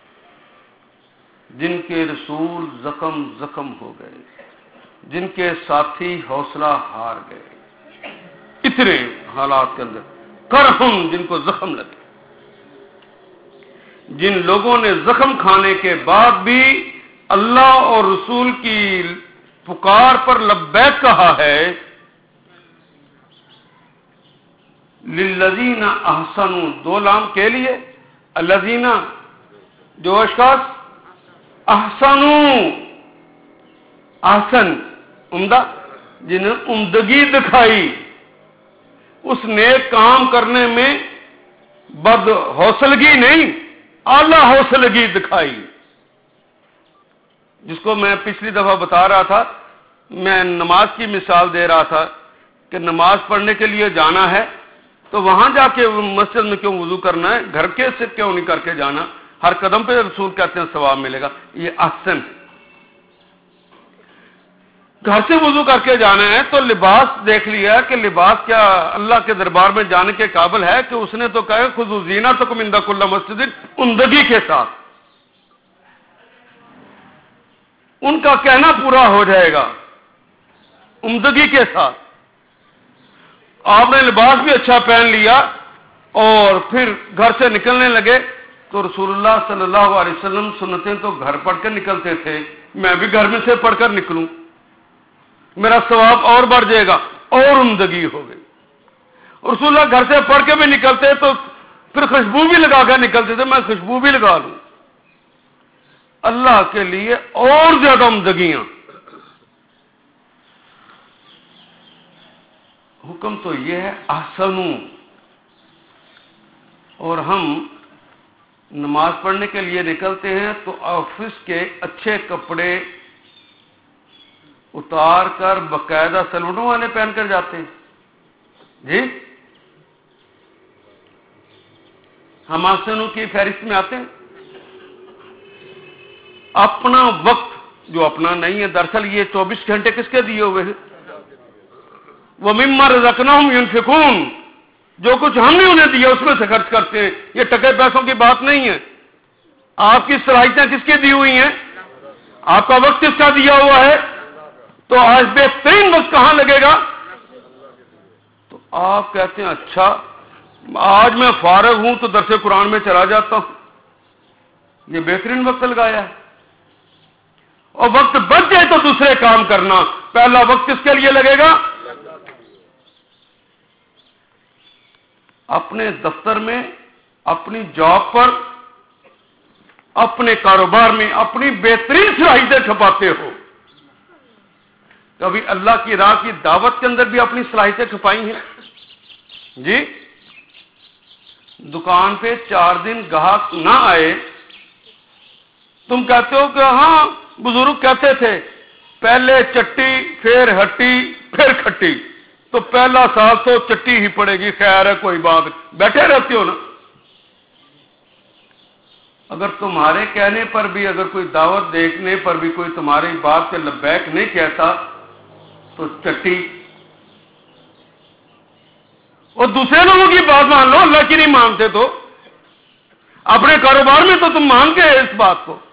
جن کے رسول زخم ہو گئے، جن کے ساتھی حوصلہ ہار گئے، اتنے حالات کے اندر کرہم جن کو زخم لگے، جن لوگوں نے زخم کھانے کے بعد بھی اللہ اور رسول کی پکار پر لبیک کہا ہے، للذین احسنوا، دو لام کے لیے، الذین جو اشخاص، احسنوا احسن عمدہ، جنہیں عمدگی دکھائی اس نیک کام کرنے میں، بد حوصلگی نہیں، اعلی حوصلگی دکھائی، جس کو میں پچھلی دفعہ بتا رہا تھا، میں نماز کی مثال دے رہا تھا کہ نماز پڑھنے کے لیے جانا ہے تو وہاں جا کے مسجد میں کیوں وضو کرنا ہے، گھر کے سے کیوں نہیں کر کے جانا، ہر قدم پہ رسول کہتے ہیں ثواب ملے گا، یہ احسن ہے۔ گھر سے وضو کر کے جانا ہے تو لباس دیکھ لیا کہ لباس کیا اللہ کے دربار میں جانے کے قابل ہے، کہ اس نے تو کہا خذوا زینتکم عند کل مسجد، عمدگی کے ساتھ، ان کا کہنا پورا ہو جائے گا عمدگی کے ساتھ۔ آپ نے لباس بھی اچھا پہن لیا اور پھر گھر سے نکلنے لگے تو رسول اللہ صلی اللہ علیہ وسلم سنتیں تو گھر پڑھ کر نکلتے تھے، میں بھی گھر میں سے پڑھ کر نکلوں، میرا ثواب اور بڑھ جائے گا، اور عمدگی ہو گئی۔ رسول اللہ گھر سے پڑھ کے بھی نکلتے تو پھر خوشبو بھی لگا کر نکلتے تھے، میں خوشبو بھی لگا لوں، اللہ کے لیے اور زیادہ عمدگیاں۔ حکم تو یہ ہے احسنو، اور ہم نماز پڑھنے کے لیے نکلتے ہیں تو آفس کے اچھے کپڑے اتار کر باقاعدہ سلوٹوں والے پہن کر جاتے ہیں، جی ہم احسنو کی فہرست میں آتے ہیں۔ اپنا وقت جو اپنا نہیں ہے، دراصل یہ 24 گھنٹے کس کے دیے ہوئے ہیں؟ وَمِمَّا رَزَقْنَاهُمْ يُنْفِقُونَ، جو کچھ ہم نے انہیں دیا اس میں سے خرچ کرتے ہیں، یہ ٹکے پیسوں کی بات نہیں ہے۔ آپ کی صلاحیتیں کس کی دی ہوئی ہیں؟ آپ کا وقت کس کا دیا ہوا ہے؟ تو آج بہترین وقت کہاں لگے گا؟ تو آپ کہتے ہیں اچھا آج میں فارغ ہوں تو درس قرآن میں چلا جاتا ہوں، یہ بہترین وقت لگایا ہے۔ اور وقت بچ جائے تو دوسرے کام کرنا، پہلا وقت کس کے لیے لگے گا؟ اپنے دفتر میں، اپنی جاب پر، اپنے کاروبار میں اپنی بہترین صلاحیتیں چھپاتے ہو، کبھی اللہ کی راہ کی دعوت کے اندر بھی اپنی صلاحیتیں چھپائی ہیں؟ جی دکان پہ 4 دن گاہک نہ آئے، تم کہتے ہو کہ ہاں بزرگ کہتے تھے پہلے چٹی پھر ہٹی پھر کھٹی، تو پہلا سال تو چٹی ہی پڑے گی، خیر ہے کوئی بات، بیٹھے رہتے ہو نا۔ اگر تمہارے کہنے پر بھی، اگر کوئی دعوت دیکھنے پر بھی کوئی تمہاری بات پہ لبیک نہیں کہتا تو چٹی، اور دوسرے لوگوں کی بات مان لو، اللہ کی نہیں مانتے تو اپنے کاروبار میں تو تم مان گئے اس بات کو،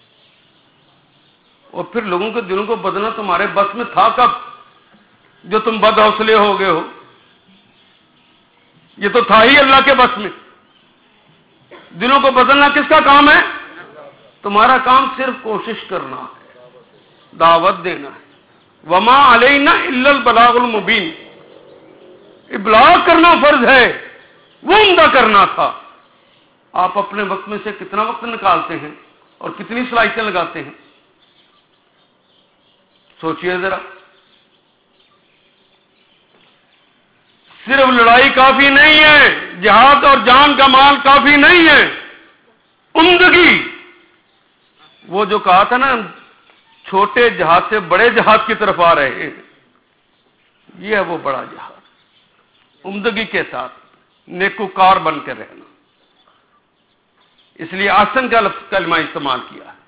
اور پھر لوگوں کے دلوں کو بدلنا تمہارے بس میں تھا کب جو تم بد حوصلے ہو گئے ہو؟ یہ تو تھا ہی اللہ کے بس میں۔ دلوں کو بدلنا کس کا کام ہے؟ تمہارا کام صرف کوشش کرنا ہے، دعوت دینا ہے۔ وما علینا الا البلاغ المبین، ابلاغ کرنا فرض ہے، وہ عمدہ کرنا تھا۔ آپ اپنے وقت میں سے کتنا وقت نکالتے ہیں اور کتنی صلاحیتیں لگاتے ہیں؟ سوچئے ذرا۔ صرف لڑائی کافی نہیں ہے، جہاد اور جان کا مال کافی نہیں ہے، عمدگی، وہ جو کہا تھا نا چھوٹے جہاد سے بڑے جہاد کی طرف آ رہے ہیں، یہ ہے وہ بڑا جہاد، عمدگی کے ساتھ نیکوکار بن کے رہنا۔ اس لیے احسن کا لفظ کلمہ استعمال کیا ہے۔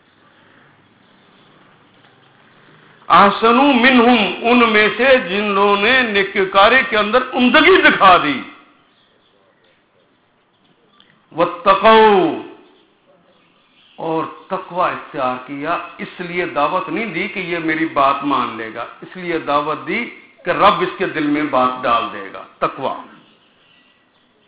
احسنو منہم، ان میں سے جن لوگوں نے نیکوکاری کے اندر عمدگی دکھا دی، واتقوا، اور تقوی اختیار کیا۔ اس لیے دعوت نہیں دی کہ یہ میری بات مان لے گا، اس لیے دعوت دی کہ رب اس کے دل میں بات ڈال دے گا، تقوی۔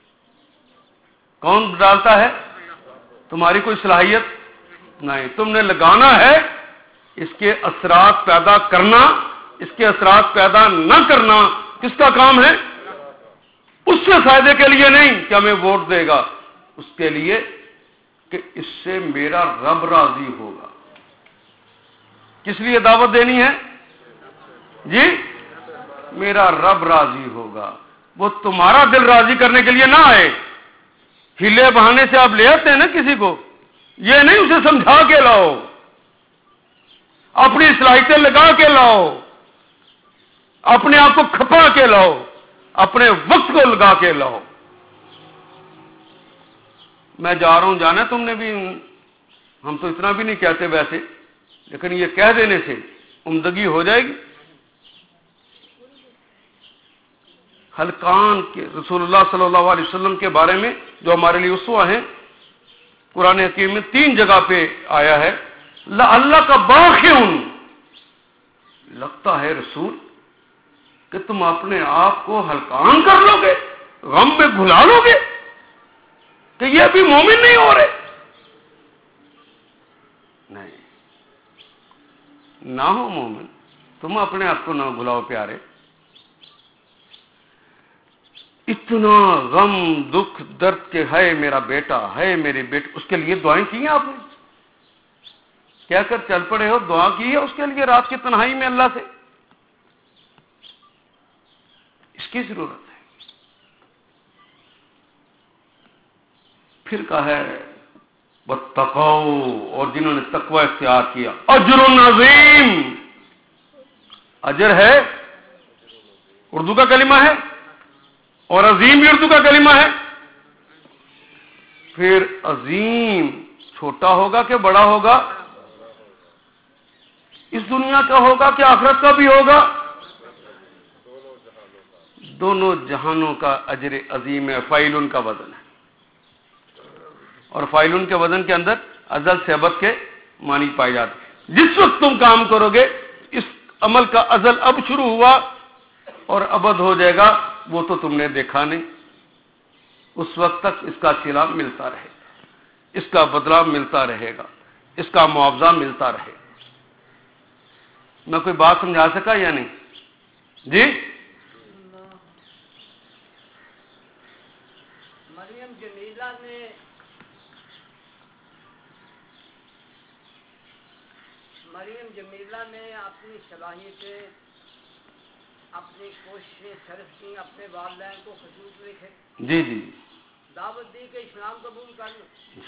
کون ڈالتا ہے؟ تمہاری کوئی صلاحیت نہیں، تم نے لگانا ہے، اس کے اثرات پیدا کرنا، اس کے اثرات پیدا نہ کرنا کس کا کام ہے؟ اس سے فائدے کے لیے نہیں کہ ہمیں ووٹ دے گا، اس کے لیے کہ اس سے میرا رب راضی ہوگا۔ کس لیے دعوت دینی ہے؟ جی، میرا رب راضی ہوگا۔ وہ تمہارا دل راضی کرنے کے لیے نہ آئے، ہیلے بہانے سے آپ لے آتے ہیں نا کسی کو، یہ نہیں اسے سمجھا کے لاؤ، اپنی صلاحیتیں لگا کے لاؤ، اپنے آپ کو کھپا کے لاؤ، اپنے وقت کو لگا کے لاؤ۔ میں جا رہا ہوں، جانا تم نے بھی، ہم تو اتنا بھی نہیں کہتے ویسے، لیکن یہ کہہ دینے سے عمدگی ہو جائے گی۔ حلقان کے رسول اللہ صلی اللہ علیہ وسلم کے بارے میں جو ہمارے لیے اسوہ ہیں، قرآن حکیم میں 3 جگہ پہ آیا ہے، اللہ کا باخعن، لگتا ہے رسول کہ تم اپنے آپ کو ہلکان کر لو گے، غم میں بھلا لو گے کہ یہ ابھی مومن نہیں ہو رہے۔ نہیں، نہ ہو مومن، تم اپنے آپ کو نہ بھلاؤ پیارے۔ اتنا غم دکھ درد کے ہے میرا بیٹا، ہے میرے بیٹے، اس کے لیے دعائیں کی ہیں آپ نے؟ کیا کر چل پڑے ہو، دعا کی ہے اس کے لیے رات کی تنہائی میں اللہ سے؟ اس کی ضرورت ہے۔ پھر کہا ہے واتقوا، اور جنہوں نے تقوی اختیار کیا، اجر عظیم، اجر ہے اردو کا کلمہ ہے، اور عظیم بھی اردو کا کلمہ ہے۔ پھر عظیم چھوٹا ہوگا کہ بڑا ہوگا؟ اس دنیا کا ہوگا کہ آخرت کا بھی ہوگا؟ دونوں جہانوں کا اجر عظیم ہے۔ فائلن کا وزن ہے، اور فائلن کے وزن کے اندر ازل سے ابد کے معنی پائے جاتے ہیں۔ جس وقت تم کام کرو گے، اس عمل کا ازل اب شروع ہوا اور ابد ہو جائے گا، وہ تو تم نے دیکھا نہیں، اس وقت تک اس کا صلہ ملتا رہے گا، اس کا بدلہ ملتا رہے گا، اس کا معاوضہ ملتا رہے گا۔ میں کوئی بات سمجھا سکا یا نہیں؟ جی، مریم جمیلہ نے اپنی صلاحیتیں، اپنی کوششیں صرف کی، اپنے والدین کو خطوط لکھے، جی جی، دعوت دی کہ اسلام قبول کر لو،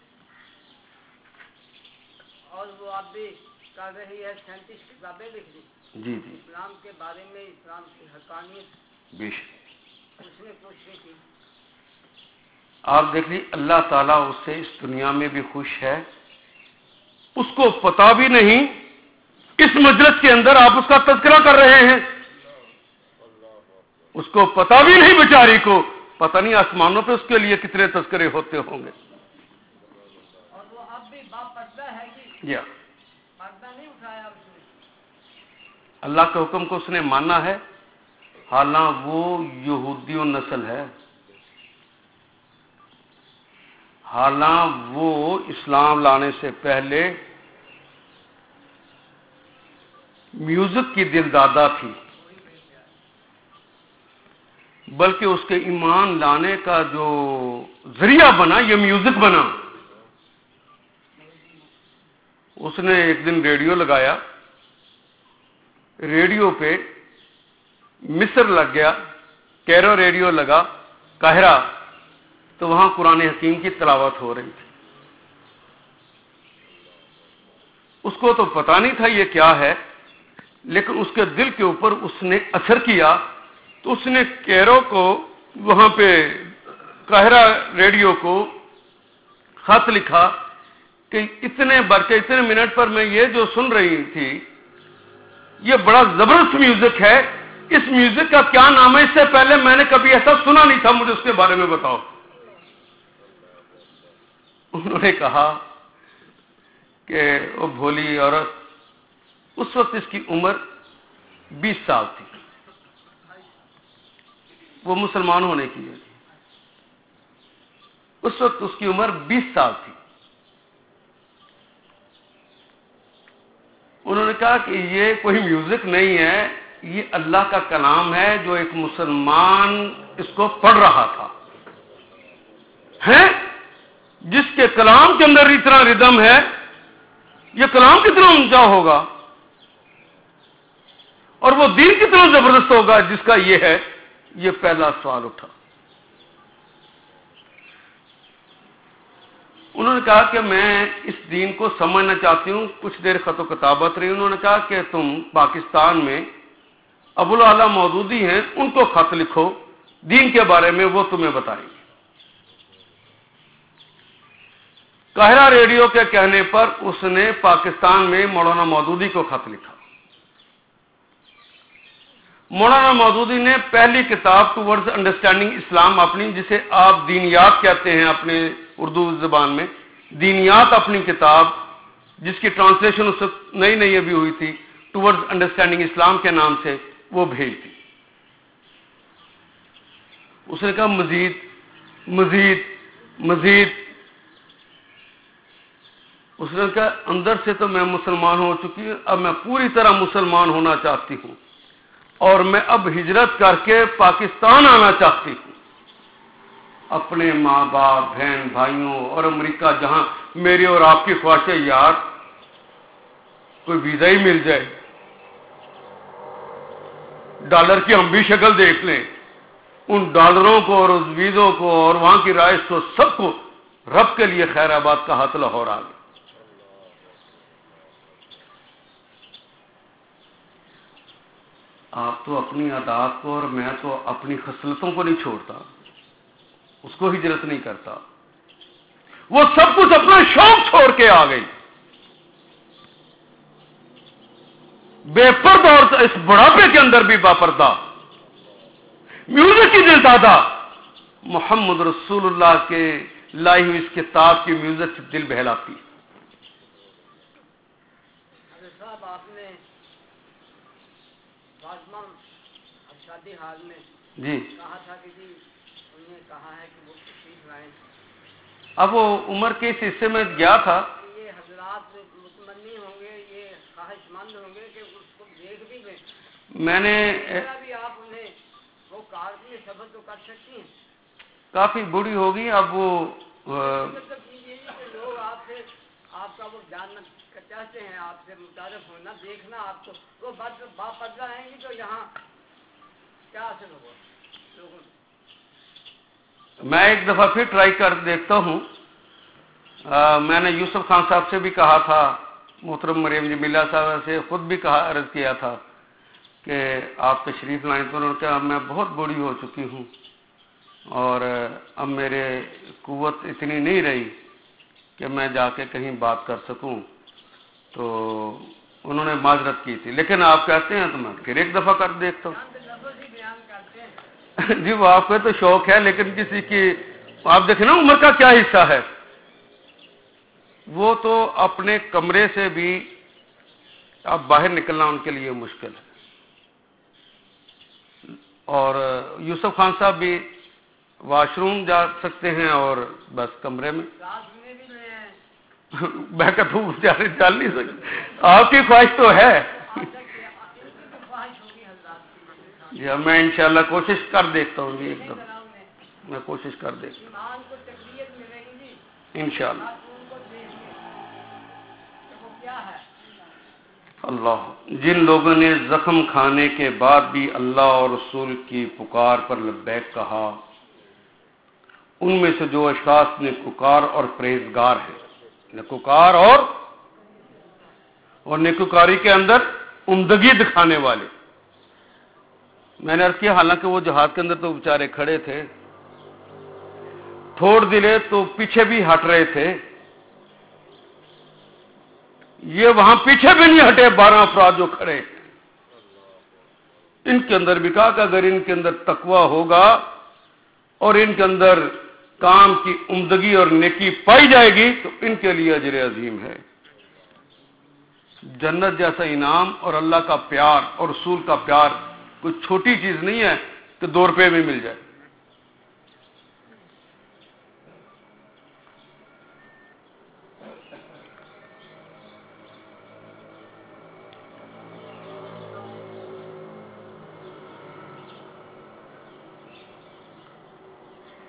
اور وہ اب بھی کر رہی ہے، 37 کتابیں لکھ دی جی جی، اسلام کے بارے میں، اسلام کی حقانیت، بے شک۔ اس نے کوششیں کی۔ آپ دیکھ لی، اللہ تعالیٰ اس سے اس دنیا میں بھی خوش ہے، اس کو پتا بھی نہیں، اس مجلس کے اندر آپ اس کا تذکرہ کر رہے ہیں، اس کو پتا بھی نہیں بیچاری کو، پتہ نہیں آسمانوں پہ اس کے لیے کتنے تذکرے ہوتے ہوں گے۔ اور وہ اب بھی باپردہ ہے کہ یا پردہ نہیں اٹھایا اس نے۔ اللہ کے حکم کو اس نے مانا ہے، حالانکہ وہ یہودیوں نسل ہے، حالانکہ وہ اسلام لانے سے پہلے میوزک کی دل دادا تھی، بلکہ اس کے ایمان لانے کا جو ذریعہ بنا یہ میوزک بنا۔ اس نے ایک دن ریڈیو لگایا، ریڈیو پہ مصر لگ گیا، کیرو ریڈیو لگا، قاہرہ، تو وہاں قرآن حکیم کی تلاوت ہو رہی تھی۔ اس کو تو پتا نہیں تھا یہ کیا ہے، لیکن اس کے دل کے اوپر اس نے اثر کیا، تو اس نے کیرو کو، وہاں پہ قاہرہ ریڈیو کو خط لکھا کہ اتنے برقے اتنے منٹ پر میں یہ جو سن رہی تھی، یہ بڑا زبردست میوزک ہے، اس میوزک کا کیا نام ہے؟ اس سے پہلے میں نے کبھی ایسا سنا نہیں تھا، مجھے اس کے بارے میں بتاؤ۔ انہوں نے کہا کہ وہ بھولی عورت، اس وقت اس کی عمر 20 سال تھی، وہ مسلمان ہونے کی ہے، اس وقت اس کی عمر 20 سال تھی. انہوں نے کہا کہ یہ کوئی میوزک نہیں ہے، یہ اللہ کا کلام ہے جو ایک مسلمان اس کو پڑھ رہا تھا. ہے جس کے کلام کے اندر اتنا ردم ہے، یہ کلام کتنا اونچا ہوگا اور وہ دین کتنا زبردست ہوگا جس کا یہ ہے. یہ پہلا سوال اٹھا. انہوں نے کہا کہ میں اس دین کو سمجھنا چاہتی ہوں. کچھ دیر خط و کتابت رہی. انہوں نے کہا کہ تم پاکستان میں ابو الاعلی مودودی ہیں، ان کو خط لکھو دین کے بارے میں، وہ تمہیں بتائیں گے. قاہرہ ریڈیو کے کہنے پر اس نے پاکستان میں مولانا مودودی کو خط لکھا. مولانا مودودی نے پہلی کتاب ٹوورڈز انڈرسٹینڈنگ اسلام اپنی، جسے آپ دینیات کہتے ہیں اپنے اردو زبان میں، دینیات اپنی کتاب جس کی ٹرانسلیشن اس وقت نئی نئی ابھی ہوئی تھی، ٹوورڈز انڈرسٹینڈنگ اسلام کے نام سے وہ بھیج دی. اس نے کہا مزید مزید مزید. اس نے کہا اندر سے تو میں مسلمان ہو چکی ہوں، اب میں پوری طرح مسلمان ہونا چاہتی ہوں اور میں اب ہجرت کر کے پاکستان آنا چاہتی ہوں، اپنے ماں باپ بہن بھائیوں اور امریکہ جہاں میری اور آپ کی خواہش ہے یار کوئی ویزا ہی مل جائے، ڈالر کی ہم بھی شکل دیکھ لیں، ان ڈالروں کو اور اس ویزوں کو اور وہاں کی رائش کو سب کو رب کے لیے خیر آباد کا ہاتھ لاہور آ گیا. آپ تو اپنی عادات کو اور میں تو اپنی خصلتوں کو نہیں چھوڑتا، اس کو ہجرت نہیں کرتا. وہ سب کچھ اپنا شوق چھوڑ کے آ گئی، بے پردہ اور اس بڑھاپے کے اندر بھی باپردہ، میوزک کی دل دادا محمد رسول اللہ کے لائی ہوئی اس کتاب کی میوزک سے دل بہلاتی. صاحب آپ نے شادی حال میں جی کہا تھا کہ جی انہوں نے کہا ہے کہ وہ تشریف لائیں. اب وہ عمر کے اس حصے میں گیا تھا. یہ حضرات متمنی ہوں گے، یہ خواہش مند ہوں گے کہ اس کو دیکھ بھی لیں. میں نے بھی آپ انہیں وہ کار کی سفر تو کر سکتی ہیں. کافی بوڑھی ہوگی اب وہ لوگ آپ سے آپ کا وہ جاننا چاہتے ہیں، آپ سے متعارف ہونا، دیکھنا آپ کو. وہ باپردہ آئیں گی تو یہاں کیا اثر ہوگا لوگوں. میں ایک دفعہ پھر ٹرائی کر دیکھتا ہوں. میں نے یوسف خان صاحب سے بھی کہا تھا، محترم مریم جمیلہ صاحب سے خود بھی عرض کیا تھا کہ آپ تشریف لائیں، تو انہوں نے کہا میں بہت بوڑھی ہو چکی ہوں اور اب میرے قوت اتنی نہیں رہی کہ میں جا کے کہیں بات کر سکوں. تو انہوں نے معذرت کی تھی، لیکن آپ کہتے ہیں تو میں پھر ایک دفعہ کر دیکھتا ہوں. جی وہ آپ کو تو شوق ہے، لیکن کسی کی آپ دیکھیں نا عمر کا کیا حصہ ہے. وہ تو اپنے کمرے سے بھی اب باہر نکلنا ان کے لیے مشکل ہے. اور یوسف خان صاحب بھی واش روم جا سکتے ہیں اور بس کمرے میں بہ کر دھوپ چل نہیں سکتے. آپ کی خواہش تو ہے. جی میں انشاءاللہ کوشش کر دیکھتا ہوں جی، ایک دم میں کوشش کر دیکھتا ہوں انشاءاللہ. اللہ جن لوگوں نے زخم کھانے کے بعد بھی اللہ اور رسول کی پکار پر لبیک کہا، ان میں سے جو اشخاص نیکوکار اور پرہیزگار ہیں، نیکوکار اور نیکوکاری کے اندر عمدگی دکھانے والے. میں نے عرض کیا حالانکہ وہ جہاد کے اندر تو بیچارے کھڑے تھے، تھوڑ دلے تو پیچھے بھی ہٹ رہے تھے، یہ وہاں پیچھے بھی نہیں ہٹے. 12 افراد جو کھڑے ان کے اندر بھی کہا کہ اگر ان کے اندر تقوی ہوگا اور ان کے اندر کام کی عمدگی اور نیکی پائی جائے گی تو ان کے لیے اجر عظیم ہے. جنت جیسا انعام اور اللہ کا پیار اور رسول کا پیار کوئی چھوٹی چیز نہیں ہے کہ 2 روپے میں مل جائے.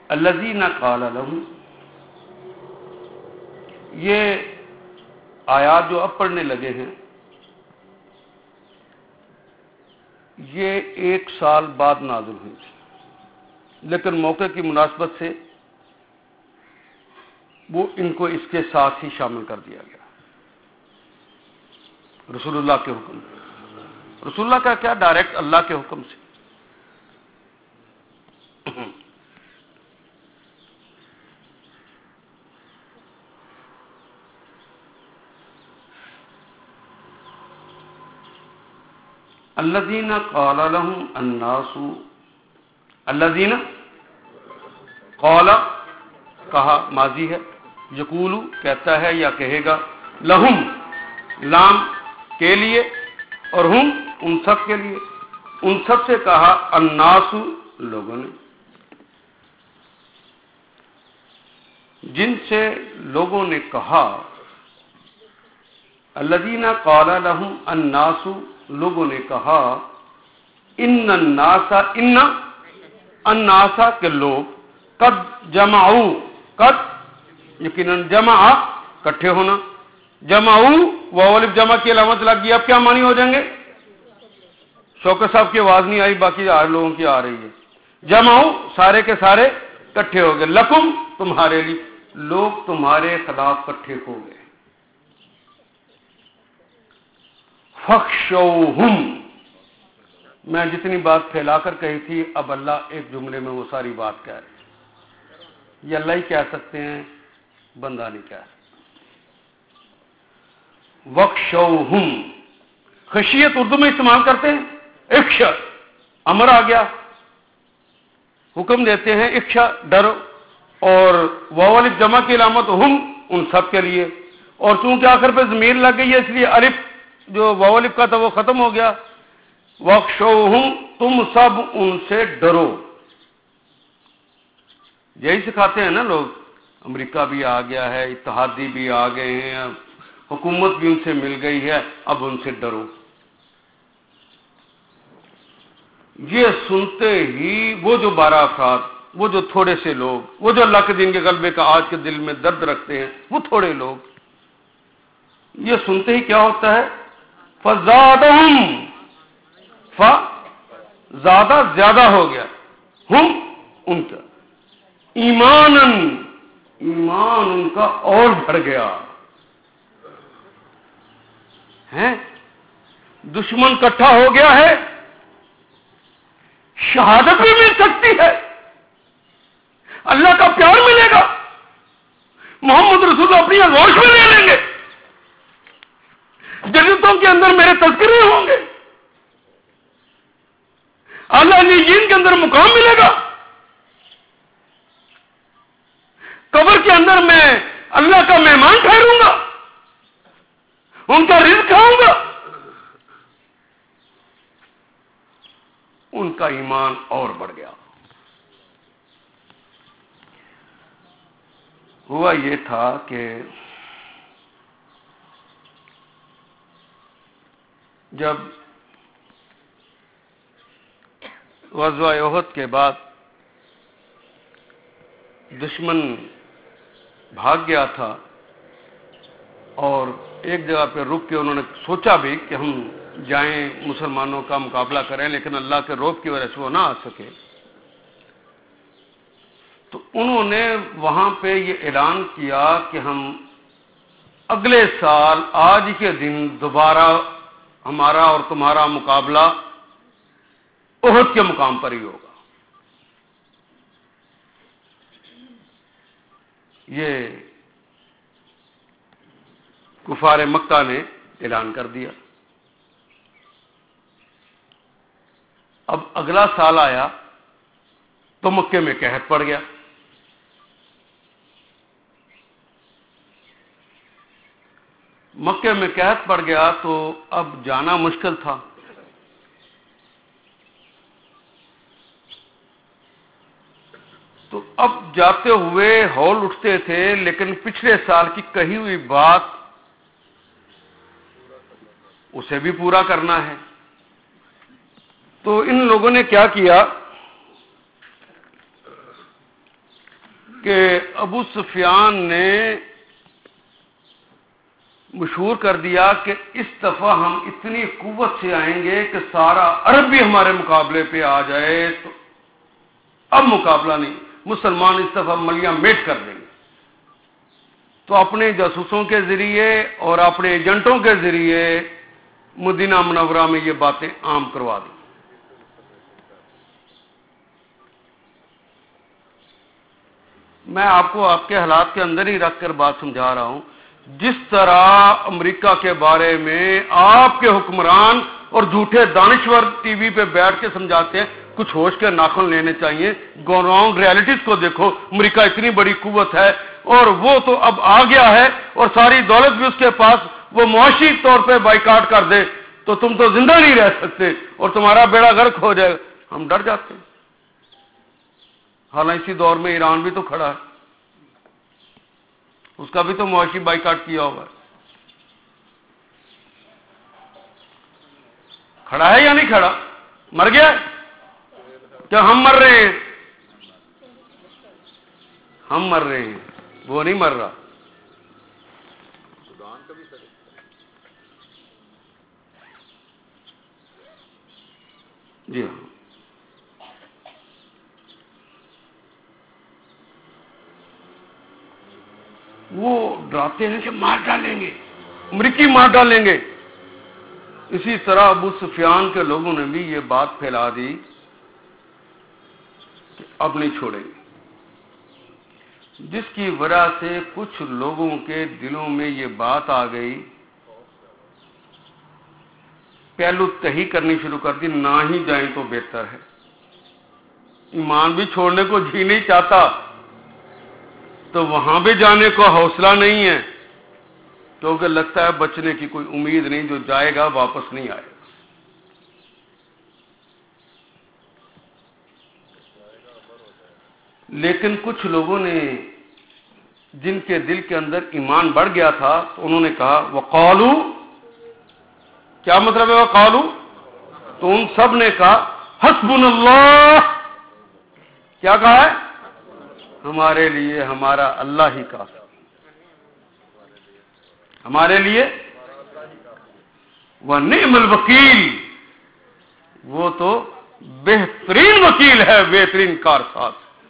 الذین قال لهم، یہ آیات جو اب پڑھنے لگے ہیں یہ 1 سال بعد نازل ہوئی تھی، لیکن موقع کی مناسبت سے وہ ان کو اس کے ساتھ ہی شامل کر دیا گیا۔ رسول اللہ کے حکم، رسول اللہ کا کیا، ڈائریکٹ اللہ کے حکم سے۔ الذین قال لهم الناس، الذین قال کہا ماضی ہے، یقول کہتا ہے یا کہے گا، لہم لام کے لیے اور ہم ان سب کے لیے، ان سب سے کہا، الناس لوگوں نے، جن سے لوگوں نے کہا، الذین قال لهم الناس لوگوں نے کہا، ان الناس، ان الناس کے لوگ، قد جمعوا، قد یقیناً، جمع اکٹھے ہونا، جمعوا واو الف جمع کی علامت لگ گئی، اب کیا معنی ہو جائیں گے؟ شوکت صاحب کی آواز نہیں آئی، باقی لوگوں کی آ رہی ہے۔ جمعوا سارے کے سارے اکٹھے ہو گئے، لکم تمہارے لیے، لوگ تمہارے خلاف اکٹھے ہو گئے۔ فخشوہم، میں جتنی بات پھیلا کر کہی تھی اب اللہ ایک جملے میں وہ ساری بات کہہ رہے ہیں، یہ اللہ ہی کہہ سکتے ہیں، بندہ نہیں کہہ سکتا۔ وخشوہم، خشیت اردو میں استعمال کرتے ہیں، اخشا امر آ گیا، حکم دیتے ہیں، اخشا ڈرو، اور واو الف جمع کی علامت ہم ان سب کے لیے، اور چونکہ آخر پہ ضمیر لگ گئی ہے اس لیے الف جو واو الف کا تھا وہ ختم ہو گیا۔ وخشوہم، تم سب ان سے ڈرو، یہی سکھاتے ہیں نا لوگ، امریکہ بھی آ گیا ہے، اتحادی بھی آ گئے ہیں، حکومت بھی ان سے مل گئی ہے، اب ان سے ڈرو۔ یہ سنتے ہی وہ جو 12 افراد، وہ جو تھوڑے سے لوگ، وہ جو اللہ کے دین کے غلبے کا آج کے دل میں درد رکھتے ہیں، وہ تھوڑے لوگ، یہ سنتے ہی کیا ہوتا ہے؟ فزادہم، زیادہ زیادہ ہو گیا، ہم ان کا، ایمانن، ایمان ان کا اور بڑھ گیا ہے۔ دشمن کٹھا ہو گیا ہے، شہادت بھی مل سکتی ہے، اللہ کا پیار ملے گا، محمد رسول اللہ اپنی آغوش میں لے لیں گے، جنتوں کے اندر میرے تذکرے ہوں گے، اللہ علیین کے اندر مقام ملے گا، قبر کے اندر میں اللہ کا مہمان ٹھہروں گا، ان کا رزق کھاؤں گا۔ ان کا ایمان اور بڑھ گیا۔ ہوا یہ تھا کہ جب غزوہ احد کے بعد دشمن بھاگ گیا تھا اور ایک جگہ پہ رک کے انہوں نے سوچا بھی کہ ہم جائیں مسلمانوں کا مقابلہ کریں، لیکن اللہ کے رعب کی وجہ سے وہ نہ آ سکے، تو انہوں نے وہاں پہ یہ اعلان کیا کہ ہم اگلے سال آج کے دن دوبارہ ہمارا اور تمہارا مقابلہ احد کے مقام پر ہی ہوگا۔ یہ کفار مکہ نے اعلان کر دیا۔ اب اگلا سال آیا تو مکے میں قحط پڑ گیا، مکے میں قحط پڑ گیا تو اب جانا مشکل تھا۔ تو اب جاتے ہوئے ہول اٹھتے تھے، لیکن پچھلے سال کی کہی ہوئی بات اسے بھی پورا کرنا ہے۔ تو ان لوگوں نے کیا کیا، کہ ابو سفیان نے مشہور کر دیا کہ اس دفعہ ہم اتنی قوت سے آئیں گے کہ سارا عرب بھی ہمارے مقابلے پہ آ جائے تو اب مقابلہ نہیں، مسلمان اس دفعہ ملیاں میٹ کر دیں گے۔ تو اپنے جاسوسوں کے ذریعے اور اپنے ایجنٹوں کے ذریعے مدینہ منورہ میں یہ باتیں عام کروا دی۔ میں آپ کو آپ کے حالات کے اندر ہی رکھ کر بات سمجھا رہا ہوں۔ جس طرح امریکہ کے بارے میں آپ کے حکمران اور جھوٹے دانشور ٹی وی پہ بیٹھ کے سمجھاتے ہیں، کچھ ہوش کے ناخن لینے چاہیے۔ گراؤنڈ ریالٹیز کو دیکھو، امریکہ اتنی بڑی قوت ہے اور وہ تو اب آ گیا ہے اور ساری دولت بھی اس کے پاس، وہ معاشی طور پہ بائیکاٹ کر دے تو تم تو زندہ نہیں رہ سکتے اور تمہارا بیڑا غرق ہو جائے گا۔ ہم ڈر جاتے ہیں۔ حالانکہ اسی دور میں ایران بھی تو کھڑا ہے، اس کا بھی تو معاشی بائیکاٹ کیا ہوا ہے۔ کھڑا ہے یا نہیں کھڑا؟ مر گیا ہے؟ کیا ہم مر رہے ہیں؟ ہم مر رہے ہیں، وہ نہیں مر رہا۔ جی ہاں، وہ ڈراتے ہیں کہ مار ڈالیں گے، امریکی مار ڈالیں گے۔ اسی طرح ابو سفیان کے لوگوں نے بھی یہ بات پھیلا دی کہ اب نہیں چھوڑیں گے، جس کی وجہ سے کچھ لوگوں کے دلوں میں یہ بات آ گئی، پہلو تہی کرنی شروع کر دی، نہ ہی جائیں تو بہتر ہے۔ ایمان بھی چھوڑنے کو جی نہیں چاہتا تو وہاں بھی جانے کو حوصلہ نہیں ہے، کیونکہ لگتا ہے بچنے کی کوئی امید نہیں، جو جائے گا واپس نہیں آئے گا۔ لیکن کچھ لوگوں نے جن کے دل کے اندر ایمان بڑھ گیا تھا تو انہوں نے کہا وقالو، کیا مطلب ہے وقالو؟ تو ان سب نے کہا حسبنا اللہ، کیا کہا ہے؟ ہمارے لیے ہمارا اللہ ہی کافی، ہمارے لیے ونعم الوکیل، وہ تو بہترین وکیل ہے، بہترین کارساز۔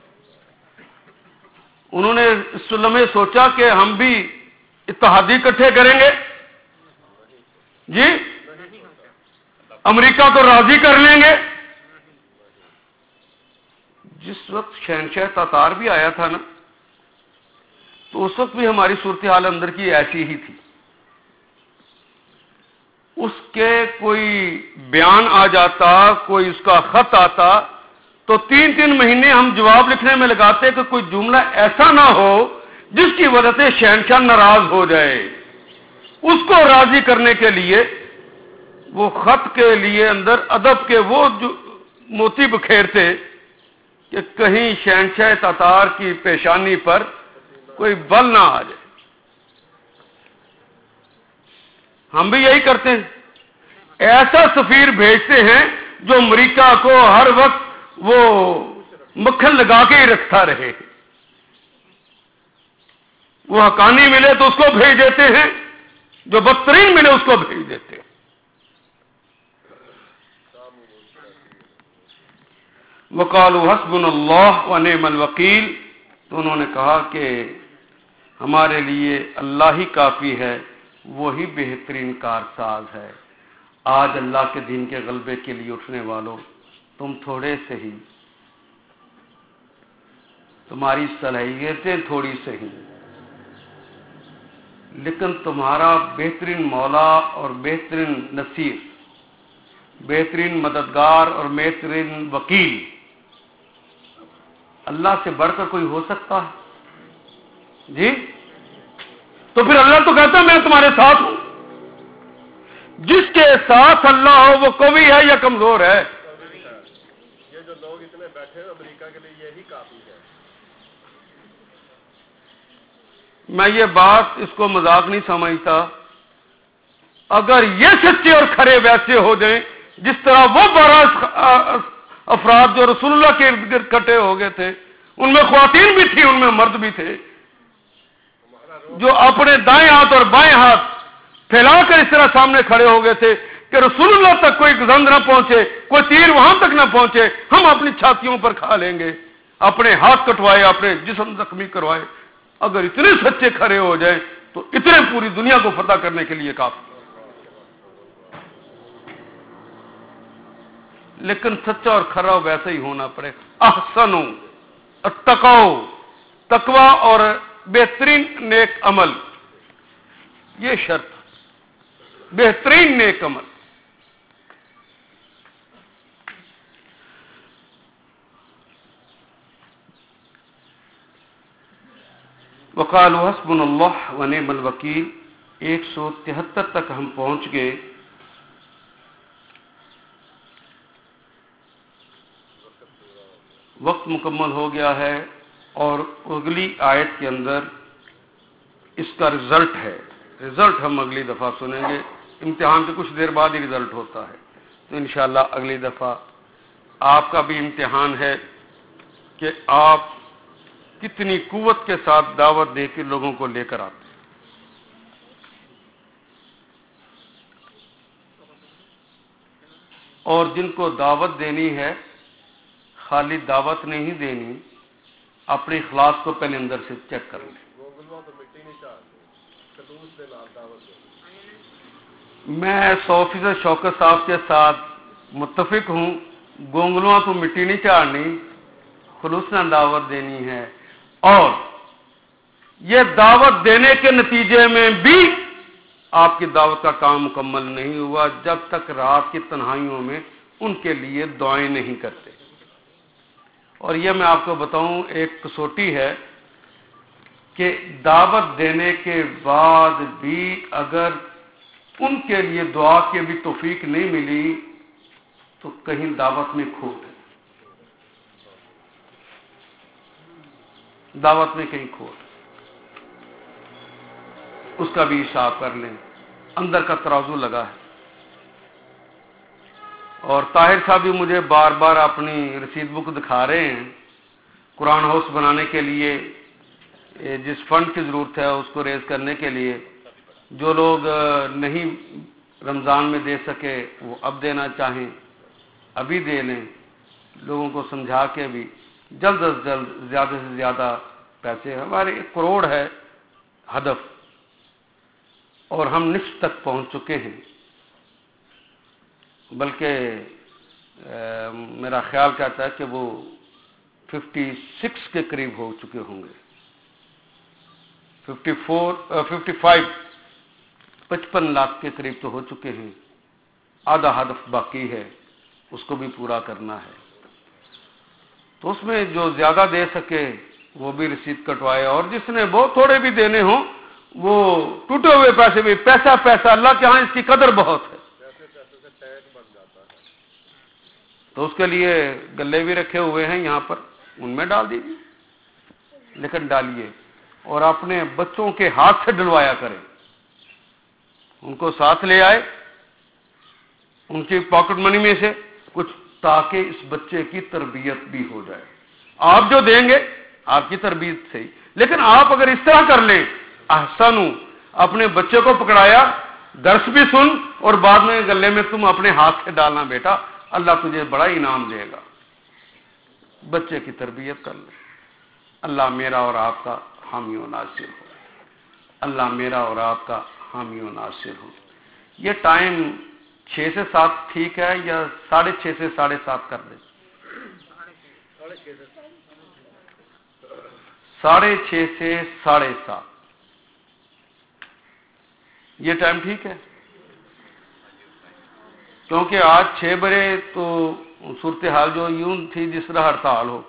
انہوں نے اس لمحے سوچا کہ ہم بھی اتحادی اکٹھے کریں گے، جی امریکہ کو راضی کر لیں گے۔ جس وقت شہنشاہ تاتار بھی آیا تھا نا، تو اس وقت بھی ہماری صورتحال اندر کی ایسی ہی تھی۔ اس کے کوئی بیان آ جاتا، کوئی اس کا خط آتا تو 3 مہینے ہم جواب لکھنے میں لگاتے کہ کوئی جملہ ایسا نہ ہو جس کی وجہ سے شہنشاہ ناراض ہو جائے۔ اس کو راضی کرنے کے لیے وہ خط کے لیے اندر ادب کے وہ موتی بکھیرتے کہ کہیں شہنشاہ تاتار کی پیشانی پر کوئی بل نہ آ جائے۔ ہم بھی یہی کرتے ہیں، ایسا سفیر بھیجتے ہیں جو امریکہ کو ہر وقت وہ مکھن لگا کے ہی رکھتا رہے۔ وہ حقانی ملے تو اس کو بھیج دیتے ہیں، جو بدترین ملے اس کو بھیج دیتے ہیں۔ وقالوا حسبنا اللہ ونعم الوکیل، تو انہوں نے کہا کہ ہمارے لیے اللہ ہی کافی ہے، وہی بہترین کارساز ہے۔ آج اللہ کے دین کے غلبے کے لیے اٹھنے والوں، تم تھوڑے سے ہی، تمہاری صلاحیتیں تھوڑی سے ہی، لیکن تمہارا بہترین مولا اور بہترین نصیر، بہترین مددگار اور بہترین وکیل اللہ سے بڑھ کر کوئی ہو سکتا ہے؟ جی تو پھر اللہ تو کہتا ہے میں تمہارے ساتھ ہوں۔ جس کے ساتھ اللہ ہو وہ قوی ہے یا کمزور ہے؟ یہ جو لوگ اتنے بیٹھے ہیں امریکہ کے لیے یہی کافی ہے۔ میں یہ بات اس کو مذاق نہیں سمجھتا۔ اگر یہ سچے اور کھرے ویسے ہو جائیں جس طرح وہ 12 افراد جو رسول اللہ کے ارد گرد کٹے ہو گئے تھے، ان میں خواتین بھی تھی، ان میں مرد بھی تھے، جو اپنے دائیں ہاتھ اور بائیں ہاتھ پھیلا کر اس طرح سامنے کھڑے ہو گئے تھے کہ رسول اللہ تک کوئی گزند نہ پہنچے، کوئی تیر وہاں تک نہ پہنچے، ہم اپنی چھاتیوں پر کھا لیں گے۔ اپنے ہاتھ کٹوائے، اپنے جسم زخمی کروائے۔ اگر اتنے سچے کھڑے ہو جائیں تو اتنے پوری دنیا کو فتح کرنے کے لیے کافی۔ لیکن سچا اور کھرا ویسا ہی ہونا پڑے۔ احسنو اتقوا، تقوی اور بہترین نیک عمل، یہ شرط، بہترین نیک عمل۔ وقالوا حسبنا اللہ ونعم الوکیل، 173 تک ہم پہنچ گئے۔ وقت مکمل ہو گیا ہے اور اگلی آیت کے اندر اس کا رزلٹ ہے۔ رزلٹ ہم اگلی دفعہ سنیں گے، امتحان کے کچھ دیر بعد ہی رزلٹ ہوتا ہے، تو انشاءاللہ اگلی دفعہ آپ کا بھی امتحان ہے کہ آپ کتنی قوت کے ساتھ دعوت دے کے لوگوں کو لے کر آتے ہیں۔ اور جن کو دعوت دینی ہے، خالی دعوت نہیں دینی، اپنے اخلاص کو پہلے اندر سے چیک کر لیں۔ میں 100% شوکت صاحب کے ساتھ متفق ہوں، گونگلواں تو مٹی نہیں چاڑنی، خلوص نہ دعوت دینی ہے۔ اور یہ دعوت دینے کے نتیجے میں بھی آپ کی دعوت کا کام مکمل نہیں ہوا جب تک رات کی تنہائیوں میں ان کے لیے دعائیں نہیں کرتے۔ اور یہ میں آپ کو بتاؤں، ایک کسوٹی ہے کہ دعوت دینے کے بعد بھی اگر ان کے لیے دعا کی بھی توفیق نہیں ملی تو کہیں دعوت میں کھوٹ ہے، دعوت میں کہیں کھوٹ، اس کا بھی حساب کر لیں، اندر کا ترازو لگا ہے۔ اور طاہر صاحب بھی مجھے بار بار اپنی رسید بک دکھا رہے ہیں، قرآن ہاؤس بنانے کے لیے جس فنڈ کی ضرورت ہے اس کو ریز کرنے کے لیے، جو لوگ نہیں رمضان میں دے سکے وہ اب دینا چاہیں ابھی دے لیں، لوگوں کو سمجھا کے بھی جلد از جلد زیادہ سے زیادہ پیسے، ہمارے 1 کروڑ ہے ہدف اور ہم نصف تک پہنچ چکے ہیں، بلکہ میرا خیال کہتا ہے کہ وہ 56 کے قریب ہو چکے ہوں گے، 55 لاکھ کے قریب تو ہو چکے ہیں، آدھا ہدف باقی ہے، اس کو بھی پورا کرنا ہے۔ تو اس میں جو زیادہ دے سکے وہ بھی رسید کٹوائے، اور جس نے بہت تھوڑے بھی دینے ہوں وہ ٹوٹے ہوئے پیسے بھی، پیسہ پیسہ اللہ کے ہاں اس کی قدر بہت ہے، تو اس کے لیے گلے بھی رکھے ہوئے ہیں یہاں پر، ان میں ڈال دیجیے، لیکن ڈالیے اور اپنے بچوں کے ہاتھ سے ڈلوایا کریں، ان کو ساتھ لے آئے، ان کی پاکٹ منی میں سے کچھ، تاکہ اس بچے کی تربیت بھی ہو جائے۔ آپ جو دیں گے آپ کی تربیت صحیح، لیکن آپ اگر اس طرح کر لیں، احسنو، اپنے بچے کو پکڑایا، درس بھی سن اور بعد میں گلے میں تم اپنے ہاتھ سے ڈالنا، بیٹا اللہ تجھے بڑا انعام دے گا، بچے کی تربیت کر لیں۔ اللہ میرا اور آپ کا حامی و ناصر ہو، اللہ میرا اور آپ کا حامی و ناصر ہو۔ یہ ٹائم 6 سے 7 ٹھیک ہے یا 6:30 سے 7:30 کر دیں؟ 6:30 سے 7:30، یہ ٹائم ٹھیک ہے؟ کیونکہ آج 6 بجے تو صورتحال جو یوں تھی جس طرح ہڑتال ہو،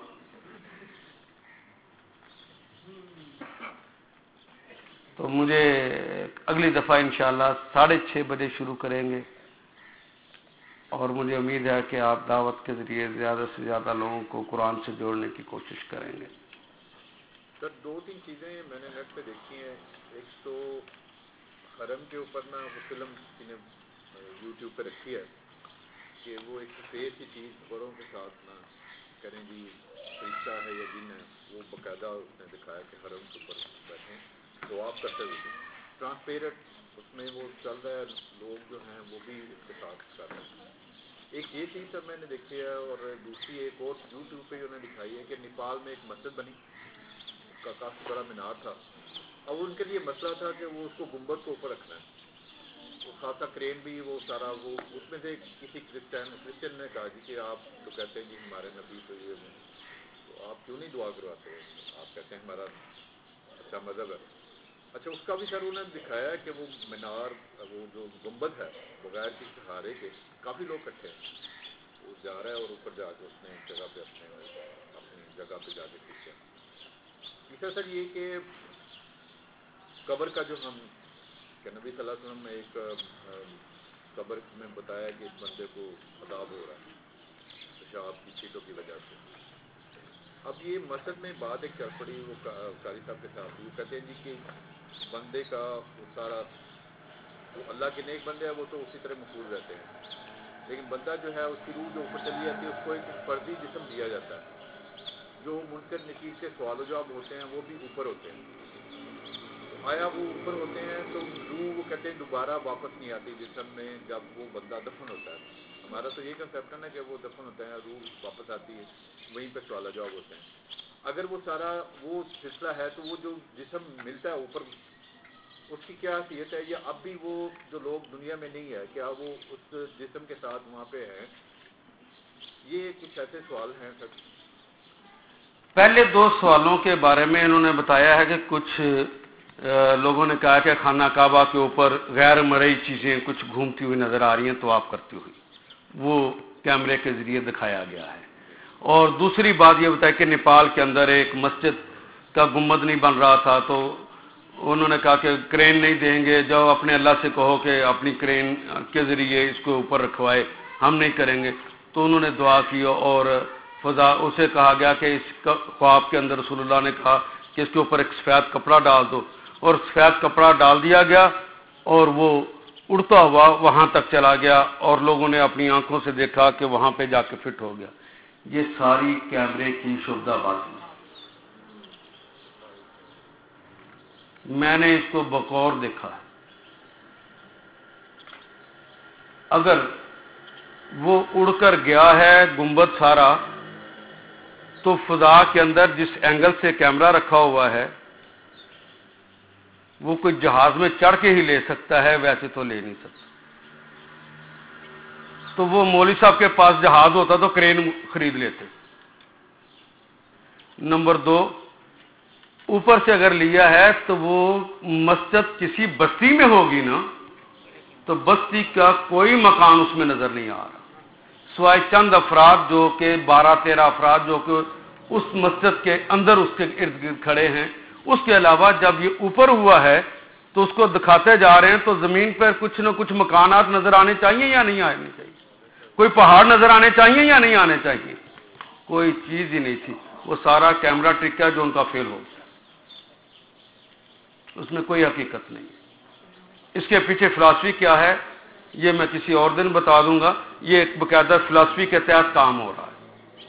تو مجھے اگلی دفعہ انشاءاللہ 6:30 بجے شروع کریں گے، اور مجھے امید ہے کہ آپ دعوت کے ذریعے زیادہ سے زیادہ لوگوں کو قرآن سے جوڑنے کی کوشش کریں گے۔ سر 2-3 چیزیں میں نے نیٹ پہ دیکھی ہیں، ایک تو حرم کے اوپر نا وہ فلم کسی نے یوٹیوب پہ رکھی ہے کہ وہ ایک سفید کی چیز بڑوں کے ساتھ نا کریں جی فرشتہ ہے یا جن ہے، باقاعدہ اس نے دکھایا کہ حرم کے اوپر بیٹھے طواف کرتے ہوئے ٹرانسپیرنٹ اس میں وہ چل رہا ہے، لوگ جو ہیں وہ بھی اس کے ساتھ کر رہے ہیں. ایک یہ چیز سب میں نے دیکھی ہے، اور دوسری ایک اور یوٹیوب پہ انہوں نے دکھائی ہے کہ نیپال میں ایک مسجد بنی، اس کا کافی بڑا مینار تھا، اور ان کے لیے مسئلہ تھا کہ وہ اس کو گنبد کو اوپر رکھنا ہے، وہ خاصا کرین بھی وہ سارا وہ اس میں سے کسی کرسچن نے کہا جی کہ آپ تو کہتے ہیں جی ہمارے نبی تو یہ تو آپ کیوں نہیں دعا کرواتے ہیں، آپ کہتے ہیں ہمارا اچھا مذہب ہے. اچھا اس کا بھی سر انہوں نے دکھایا ہے کہ وہ مینار وہ جو گنبد ہے بغیر کسی سہارے کے کافی لوگ اکٹھے ہیں، وہ جا رہا ہے اور اوپر جا کے اس نے ایک جگہ پہ اپنی جگہ پہ جا کے کیا. تیسرا سر یہ کہ قبر کا جو ہم کہ نبی صلی اللہ علیہ وسلم نے ایک قبر میں بتایا کہ اس بندے کو عذاب ہو رہا ہے پیشاب کی چیٹوں کی وجہ سے. اب یہ مسجد میں بات ایک چل پڑی وہ قاری صاحب کے ساتھ، وہ کہتے ہیں جی کہ بندے کا وہ سارا وہ اللہ کے نیک بندے ہیں وہ تو اسی طرح محفوظ رہتے ہیں، لیکن بندہ جو ہے اس کی روح جو اوپر چلی جاتی ہے اس کو ایک فردی جسم دیا جاتا ہے، جو منکر نکیر کے سوال و جواب ہوتے ہیں وہ بھی اوپر ہوتے ہیں. آیا وہ اوپر ہوتے ہیں تو روح وہ کہتے ہیں دوبارہ واپس نہیں آتی جسم میں جب وہ بندہ دفن ہوتا ہے. ہمارا تو یہ کنسیپٹ ہے نا کہ وہ دفن ہوتا ہے روح واپس آتی ہے، وہیں پہ سوال و جواب ہوتے ہیں. اگر وہ سارا وہ سلسلہ ہے تو وہ جو جسم ملتا ہے اوپر اس کی کیا حیثیت ہے، یا اب بھی وہ جو لوگ دنیا میں نہیں ہے کیا وہ اس جسم کے ساتھ وہاں پہ ہیں؟ یہ کچھ ایسے سوال ہیں سر. پہلے دو سوالوں کے بارے میں انہوں نے بتایا ہے کہ کچھ لوگوں نے کہا کہ خانہ کعبہ کے اوپر غیر مرئی چیزیں کچھ گھومتی ہوئی نظر آ رہی ہیں تو آپ کرتی ہوئی، وہ کیمرے کے ذریعے دکھایا گیا ہے. اور دوسری بات یہ بتایا کہ نیپال کے اندر ایک مسجد کا گنبد نہیں بن رہا تھا تو انہوں نے کہا کہ کرین نہیں دیں گے، جب اپنے اللہ سے کہو کہ اپنی کرین کے ذریعے اس کو اوپر رکھوائے، ہم نہیں کریں گے. تو انہوں نے دعا کی اور فضا اسے کہا گیا کہ اس خواب کے اندر رسول اللہ نے کہا کہ اس کے اوپر ایک سفید کپڑا ڈال دو، اور سفید کپڑا ڈال دیا گیا اور وہ اڑتا ہوا وہاں تک چلا گیا اور لوگوں نے اپنی آنکھوں سے دیکھا کہ وہاں پہ جا کے فٹ ہو گیا. یہ ساری کیمرے کی شبدہ باتیں، میں نے اس کو بقور دیکھا ہے. اگر وہ اڑ کر گیا ہے گنبد سارا تو فضا کے اندر جس اینگل سے کیمرہ رکھا ہوا ہے وہ کوئی جہاز میں چڑھ کے ہی لے سکتا ہے، ویسے تو لے نہیں سکتا. تو وہ مولوی صاحب کے پاس جہاز ہوتا تو کرین خرید لیتے. نمبر دو، اوپر سے اگر لیا ہے تو وہ مسجد کسی بستی میں ہوگی نا، تو بستی کا کوئی مکان اس میں نظر نہیں آ رہا سوائے چند افراد جو کہ 12-13 افراد جو کہ اس مسجد کے اندر اس کے ارد گرد کھڑے ہیں. اس کے علاوہ جب یہ اوپر ہوا ہے تو اس کو دکھاتے جا رہے ہیں تو زمین پر کچھ نہ کچھ مکانات نظر آنے چاہیے یا نہیں آنے چاہیے، کوئی پہاڑ نظر آنے چاہیے یا نہیں آنے چاہیے. کوئی چیز ہی نہیں تھی. وہ سارا کیمرہ ٹرک ہے جو ان کا فیل ہو گیا، اس میں کوئی حقیقت نہیں. اس کے پیچھے فلسفی کیا ہے یہ میں کسی اور دن بتا دوں گا. یہ ایک باقاعدہ فلسفی کے تحت کام ہو رہا ہے.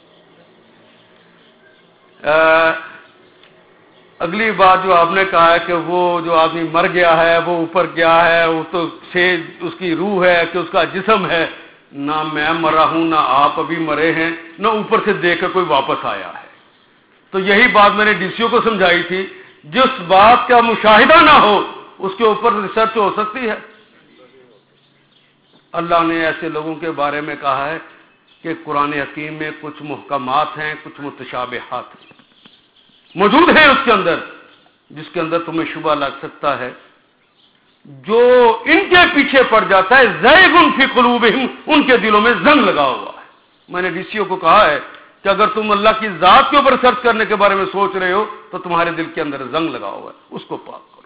اگلی بات جو آپ نے کہا ہے کہ وہ جو آدمی مر گیا ہے وہ اوپر گیا ہے، وہ تو اس کی روح ہے کہ اس کا جسم ہے. نہ میں مرا ہوں نہ آپ ابھی مرے ہیں، نہ اوپر سے دیکھ کر کوئی واپس آیا ہے. تو یہی بات میں نے ڈی سی او کو سمجھائی تھی، جس بات کا مشاہدہ نہ ہو اس کے اوپر ریسرچ ہو سکتی ہے. اللہ نے ایسے لوگوں کے بارے میں کہا ہے کہ قرآن حکیم میں کچھ محکمات ہیں، کچھ متشابہات ہیں موجود ہیں اس کے اندر، جس کے اندر تمہیں شبہ لگ سکتا ہے. جو ان کے پیچھے پڑ جاتا ہے زیغ فی قلوبہم، ان کے دلوں میں زنگ لگا ہوا ہے. میں نے ڈی سی او کو کہا ہے کہ اگر تم اللہ کی ذات کے اوپر سرچ کرنے کے بارے میں سوچ رہے ہو تو تمہارے دل کے اندر زنگ لگا ہوا ہے، اس کو پاک کرو.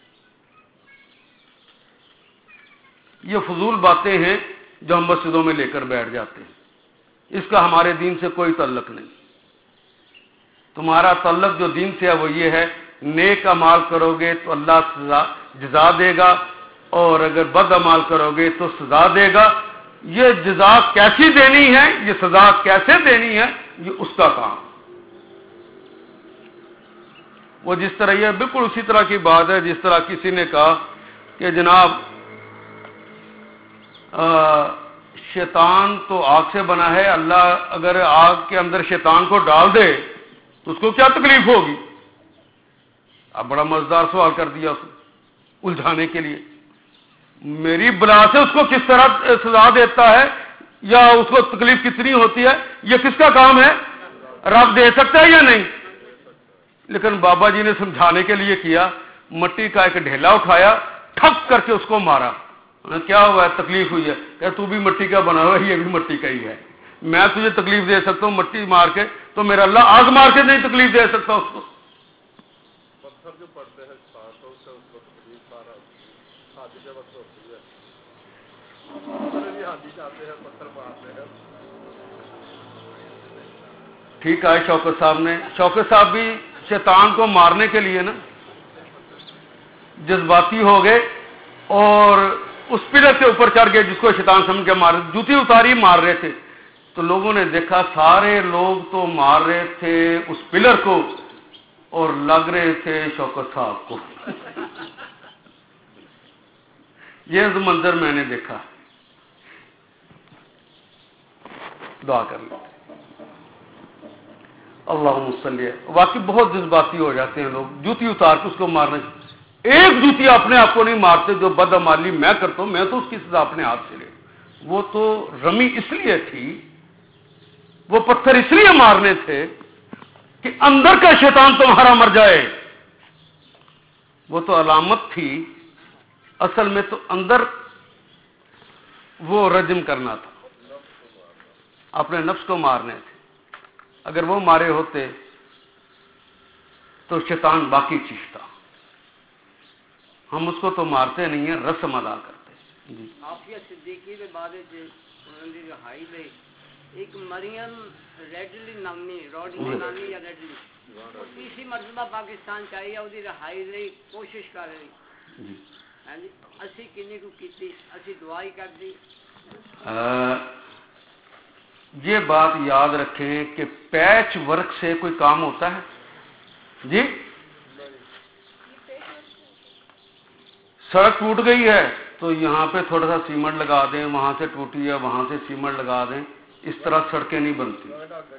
یہ فضول باتیں ہیں جو ہم مسجدوں میں لے کر بیٹھ جاتے ہیں، اس کا ہمارے دین سے کوئی تعلق نہیں. تمہارا تعلق جو دین سے ہے وہ یہ ہے نیک اعمال کرو گے تو اللہ جزا دے گا، اور اگر بد اعمال کرو گے تو سزا دے گا. یہ جزا کیسی دینی ہے، یہ سزا کیسے دینی ہے، یہ اس کا کام. وہ جس طرح یہ بالکل اسی طرح کی بات ہے جس طرح کسی نے کہا کہ جناب شیطان تو آگ سے بنا ہے، اللہ اگر آگ کے اندر شیطان کو ڈال دے تو اس کو کیا تکلیف ہوگی؟ اب بڑا مزیدار سوال کر دیا اس نے الجھانے کے لیے، میری بلا سے اس کو کس طرح سزا دیتا ہے یا اس کو تکلیف کتنی ہوتی ہے یہ کس کا کام ہے؟ رب دے سکتا ہے یا نہیں؟ لیکن بابا جی نے سمجھانے کے لیے کیا، مٹی کا ایک ڈھیلا اٹھایا، ٹھپ کر کے اس کو مارا، کیا ہوا ہے؟ تکلیف ہوئی ہے؟ کہ تو بھی مٹی کا بنا ہوا ہے، یہ بھی مٹی کا ہی ہے، میں تجھے تکلیف دے سکتا ہوں مٹی مار کے، تو میرا اللہ آگ مار کے نہیں تکلیف دے سکتا اس کو؟ پتھر جو پڑتے ہیں خاص طور سے اس کو تکلیف سارا ہاتھی کے وقت ہوتی ہے، ہاتھی جاتے ہیں پتھر مارتے ہیں۔ ٹھیک ہے شوکت صاحب بھی شیطان کو مارنے کے لیے نا جذباتی ہو گئے اور اس پلر کے اوپر چڑھ گئے جس کو شیطان سمجھ کے مار رہے، جوتی اتاری مار رہے تھے، تو لوگوں نے دیکھا سارے لوگ تو مار رہے تھے اس پلر کو اور لگ رہے تھے شوکت صاحب کو۔ یہ منظر میں نے دیکھا۔ دعا کر لیں اللہم صلی، واقعی بہت جذباتی ہو جاتے ہیں لوگ، جوتی اتار کے اس کو مارنے، ایک جوتی اپنے آپ کو نہیں مارتے، جو بدعمالی میں کرتا ہوں میں تو اس کی سزا اپنے ہاتھ سے لے، وہ تو رمی اس لیے تھی، وہ پتھر اس لیے مارنے تھے کہ اندر کا شیطان تمہارا مر جائے، وہ تو علامت تھی، اصل میں تو اندر وہ رجم کرنا تھا، اپنے نفس کو مارنے تھے، اگر وہ مارے ہوتے تو شیطان باقی چیز تھا، ہم اس کو تو مارتے نہیں ہیں، رسم ادا کرتے ہیں۔ جی عافیہ صدیقی کے بارے جو انہوں نے رہائی لے، ایک مریم ریڈلی نامی روڈلی نامی یا ریڈلی وہ تیسری مرتبہ پاکستان چاہیے وہی رہائی لئی کوشش کر رہی، اسی کنی کو کیتی، اسی دعائی کر دی۔ یہ بات یاد رکھیں کہ پیچ ورک سے کوئی کام ہوتا ہے؟ جی سڑک ٹوٹ گئی ہے تو یہاں پہ تھوڑا سا سیمنٹ لگا دیں، وہاں سے ٹوٹی ہے وہاں سے سیمنٹ لگا دیں، اس طرح سڑکیں نہیں بنتی۔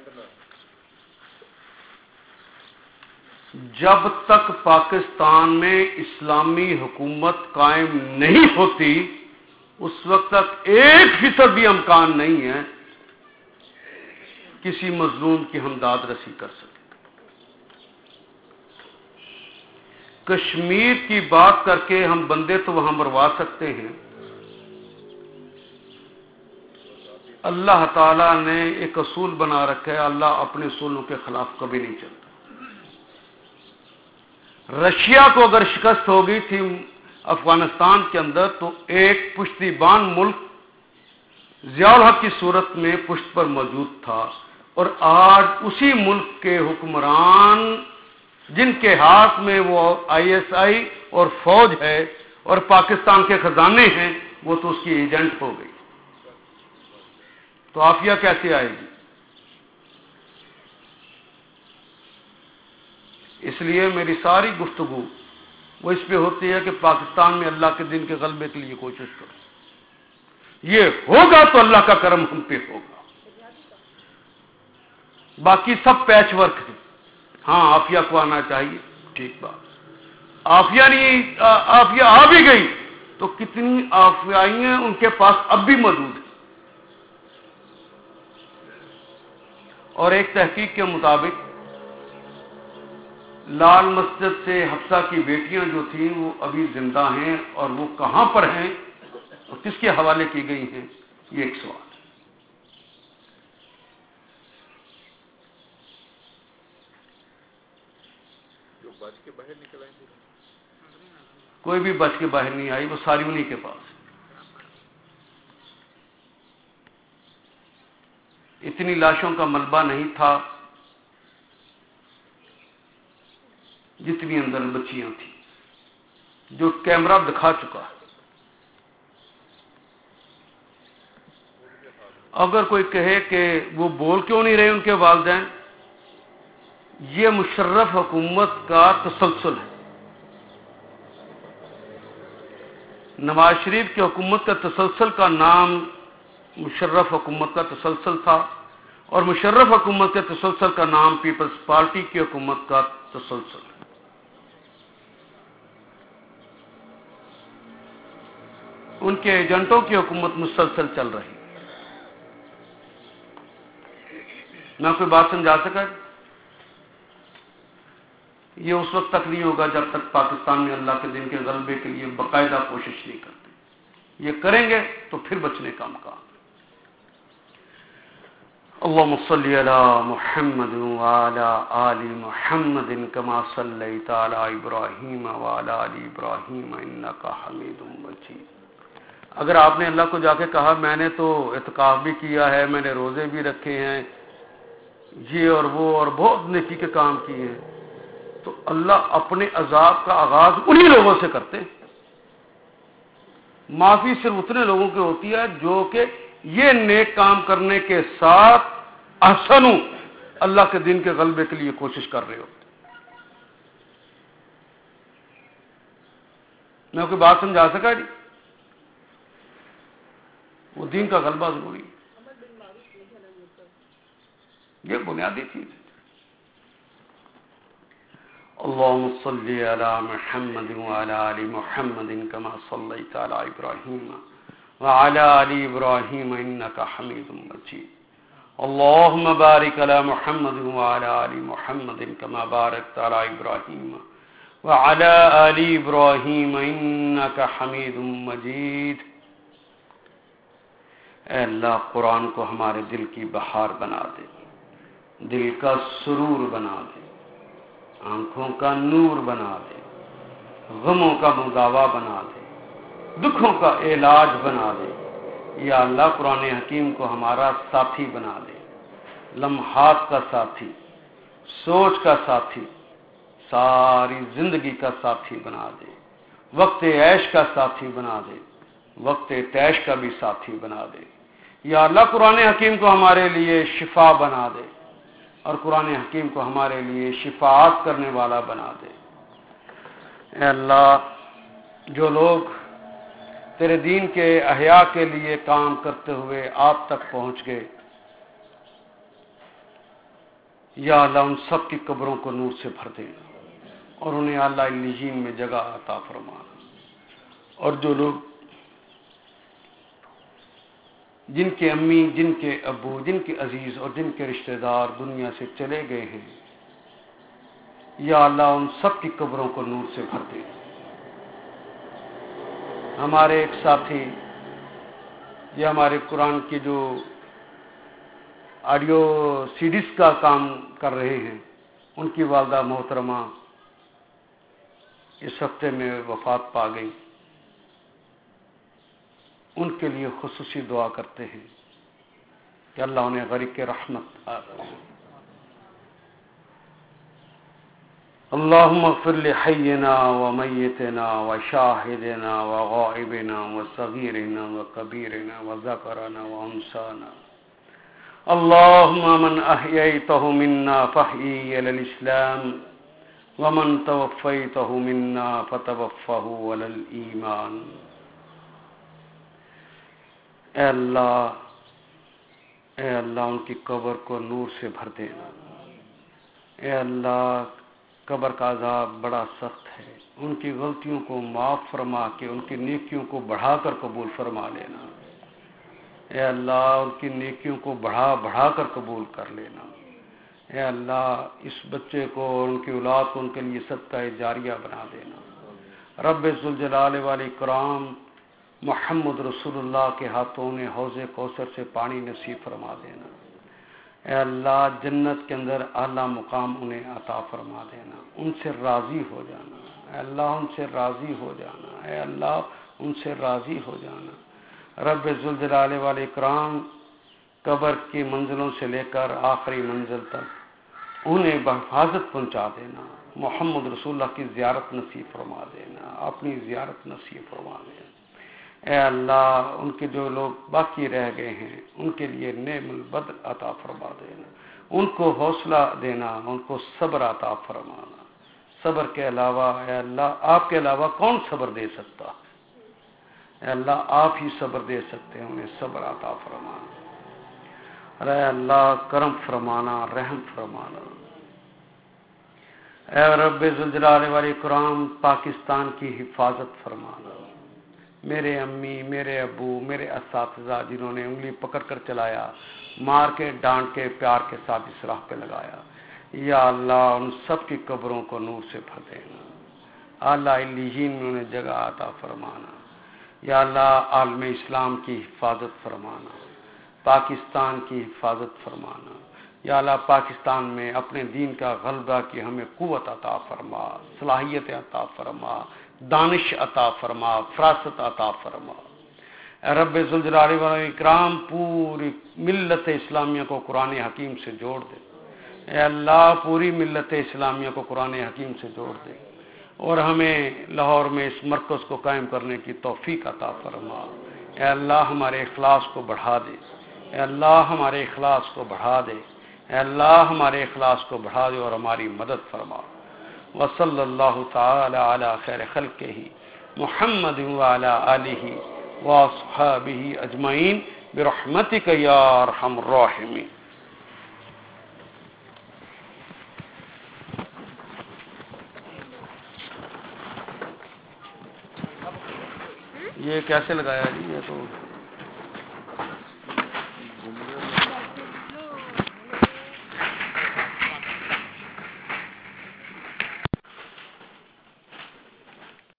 جب تک پاکستان میں اسلامی حکومت قائم نہیں ہوتی اس وقت تک 1% بھی امکان نہیں ہے کسی مظلوم کی ہمداد رسی کر سکے۔ کشمیر کی بات کر کے ہم بندے تو وہاں مروا سکتے ہیں، اللہ تعالیٰ نے ایک اصول بنا رکھا ہے، اللہ اپنے اصولوں کے خلاف کبھی نہیں چلتا۔ رشیا کو اگر شکست ہو گئی تھی افغانستان کے اندر تو ایک پشتی بان ملک ضیاء الحق کی صورت میں پشت پر موجود تھا، اور آج اسی ملک کے حکمران جن کے ہاتھ میں وہ ISI اور فوج ہے اور پاکستان کے خزانے ہیں، وہ تو اس کی ایجنٹ ہو گئی، تو عافیہ کیسے آئے گی؟ اس لیے میری ساری گفتگو وہ اس پہ ہوتی ہے کہ پاکستان میں اللہ کے دین کے غلبے کے لیے کوشش کرو، یہ ہوگا تو اللہ کا کرم ہم پہ ہوگا، باقی سب پیچ ورک ہے۔ ہاں عافیہ کو آنا چاہیے، ٹھیک بات، عافیہ نہیں، عافیہ آ بھی گئی تو کتنی عافیائیں ان کے پاس اب بھی موجود ہیں، اور ایک تحقیق کے مطابق لال مسجد سے حفصہ کی بیٹیاں جو تھیں وہ ابھی زندہ ہیں، اور وہ کہاں پر ہیں اور کس کے حوالے کی گئی ہیں، یہ ایک سوال ہے۔ جو بچ کے باہر نکل آئیں گے، کوئی بھی بچ کے باہر نہیں آئی، وہ ساری انہی کے پاس ہے۔ اتنی لاشوں کا ملبہ نہیں تھا جتنی اندر بچیاں تھیں، جو کیمرہ دکھا چکا ہے۔ اگر کوئی کہے کہ وہ بول کیوں نہیں رہے ان کے والدین، یہ مشرف حکومت کا تسلسل ہے. نواز شریف کی حکومت کا تسلسل کا نام مشرف حکومت کا تسلسل تھا، اور مشرف حکومت کے تسلسل کا نام پیپلز پارٹی کی حکومت کا تسلسل ہے. ان کے ایجنٹوں کی حکومت مسلسل چل رہی. میں کوئی بات سمجھا سکا؟ یہ اس وقت تک نہیں ہوگا جب تک پاکستان میں اللہ کے دین کے غلبے کے لیے باقاعدہ کوشش نہیں کرتے. یہ کریں گے تو پھر بچنے کا مقام. اللهم صل على محمد وعلى آل محمد كما صليت على إبراهيم وعلى آل إبراهيم إنك حميد مجيد. اگر آپ نے اللہ کو جا کے کہا میں نے تو اعتکاف بھی کیا ہے، میں نے روزے بھی رکھے ہیں، یہ اور وہ اور بہت نیکی کے کام کیے ہیں، تو اللہ اپنے عذاب کا آغاز انہی لوگوں سے کرتے ہیں. معافی صرف اتنے لوگوں کی ہوتی ہے جو کہ یہ نیک کام کرنے کے ساتھ احسنوا اللہ کے دین کے غلبے کے لیے کوشش کر رہے ہوتے. میں کوئی بات سمجھا سکا جی؟ وہ دین کا غلبہ ضروری ہے، یہ بنیادی چیز ہے. اللهم صل على محمد وعلى آل محمد كما صليت على إبراهيم وعلى آل إبراهيم إنك حميد مجيد. اللهم بارك على محمد وعلى آل محمد كما باركت على إبراهيم وعلى آل إبراهيم إنك حميد مجيد. اے اللہ قرآن کو ہمارے دل کی بہار بنا دے، دل کا سرور بنا دے، آنکھوں کا نور بنا دے، غموں کا مداوا بنا دے، دکھوں کا علاج بنا دے. یا اللہ قرآن حکیم کو ہمارا ساتھی بنا دے، لمحات کا ساتھی، سوچ کا ساتھی، ساری زندگی کا ساتھی بنا دے، وقت عیش کا ساتھی بنا دے، وقت تیش کا بھی ساتھی بنا دے. یا اللہ قرآن حکیم کو ہمارے لیے شفا بنا دے، اور قرآن حکیم کو ہمارے لیے شفاعت کرنے والا بنا دے. اے اللہ جو لوگ تیرے دین کے احیاء کے لیے کام کرتے ہوئے آپ تک پہنچ گئے، یا اللہ ان سب کی قبروں کو نور سے بھر دے اور انہیں اللہ علیین میں جگہ عطا فرما. اور جو لوگ جن کے امی، جن کے ابو، جن کے عزیز اور جن کے رشتہ دار دنیا سے چلے گئے ہیں، یا اللہ ان سب کی قبروں کو نور سے بھر دے. ہمارے ایک ساتھی یہ ہمارے قرآن کی جو آڈیو سیڈیز کا کام کر رہے ہیں، ان کی والدہ محترمہ اس ہفتے میں وفات پا گئی. ان کے لیے خصوصی دعا کرتے ہیں کہ اللہ انہیں غرق رحمت اللهم اغفر لحينا وميتنا وشاهدنا وغائبنا وصغيرنا وكبيرنا وذكرنا وانثانا. اللهم من احييته منا فاحيه على الاسلام ومن توفيته منا فتوفه على الايمان. اے اللہ ان کی قبر کو نور سے بھر دینا. اے اللہ قبر کا عذاب بڑا سخت ہے، ان کی غلطیوں کو معاف فرما کے ان کی نیکیوں کو بڑھا کر قبول فرما لینا. اے اللہ ان کی نیکیوں کو بڑھا کر قبول کر لینا. اے اللہ اس بچے کو اور ان کی اولاد کو ان کے لیے صدقہ جاریہ بنا دینا. رب ذوالجلال والاکرام محمد رسول اللہ کے ہاتھوں نے حوض کوثر سے پانی نصیب فرما دینا. اے اللہ جنت کے اندر اعلیٰ مقام انہیں عطا فرما دینا. ان سے راضی ہو جانا. اے اللہ ان سے راضی ہو جانا. اے اللہ ان سے راضی ہو جانا. رب ذوالجلال والاکرام قبر کی منزلوں سے لے کر آخری منزل تک انہیں بحفاظت پہنچا دینا. محمد رسول اللہ کی زیارت نصیب فرما دینا. اپنی زیارت نصیب فرما دینا. اے اللہ ان کے جو لوگ باقی رہ گئے ہیں ان کے لیے نعم البدر عطا فرما دینا. ان کو حوصلہ دینا، ان کو صبر عطا فرمانا۔ صبر کے علاوہ اے اللہ آپ کے علاوہ کون صبر دے سکتا؟ اے اللہ آپ ہی صبر دے سکتے ہیں، انہیں صبر عطا فرمانا۔ اے اللہ کرم فرمانا، رحم فرمانا۔ اے رب ذوالجلال والاکرام پاکستان کی حفاظت فرمانا۔ میرے امی، میرے ابو، میرے اساتذہ جنہوں نے انگلی پکڑ کر چلایا، مار کے ڈانٹ کے پیار کے ساتھ اس راہ پہ لگایا، یا اللہ ان سب کی قبروں کو نور سے بھر دینا۔ اعلیٰ علیین میں انہیں جگہ عطا فرمانا۔ یا اللہ عالم اسلام کی حفاظت فرمانا، پاکستان کی حفاظت فرمانا۔ یا اللہ پاکستان میں اپنے دین کا غلبہ کی ہمیں قوت عطا فرما، صلاحیت عطا فرما، دانش عطا فرما، فراست عطا فرما۔ اے رب ذوالجلال والاکرام پوری ملت اسلامیہ کو قرآن حکیم سے جوڑ دے۔ اے اللہ پوری ملت اسلامیہ کو قرآن حکیم سے جوڑ دے، اور ہمیں لاہور میں اس مرکز کو قائم کرنے کی توفیق عطا فرما۔ اے اللہ ہمارے اخلاص کو بڑھا دے، اے اللہ ہمارے اخلاص کو بڑھا دے، اے اللہ ہمارے اخلاص کو بڑھا دے اور ہماری مدد فرما۔ وصلی اللہ تعالی علی خیر خلقہ محمد وعلی آلہ واصحابہ اجمعین برحمتک یا ارحم الراحمین۔ یہ کیسے لگایا جی؟ یہ تو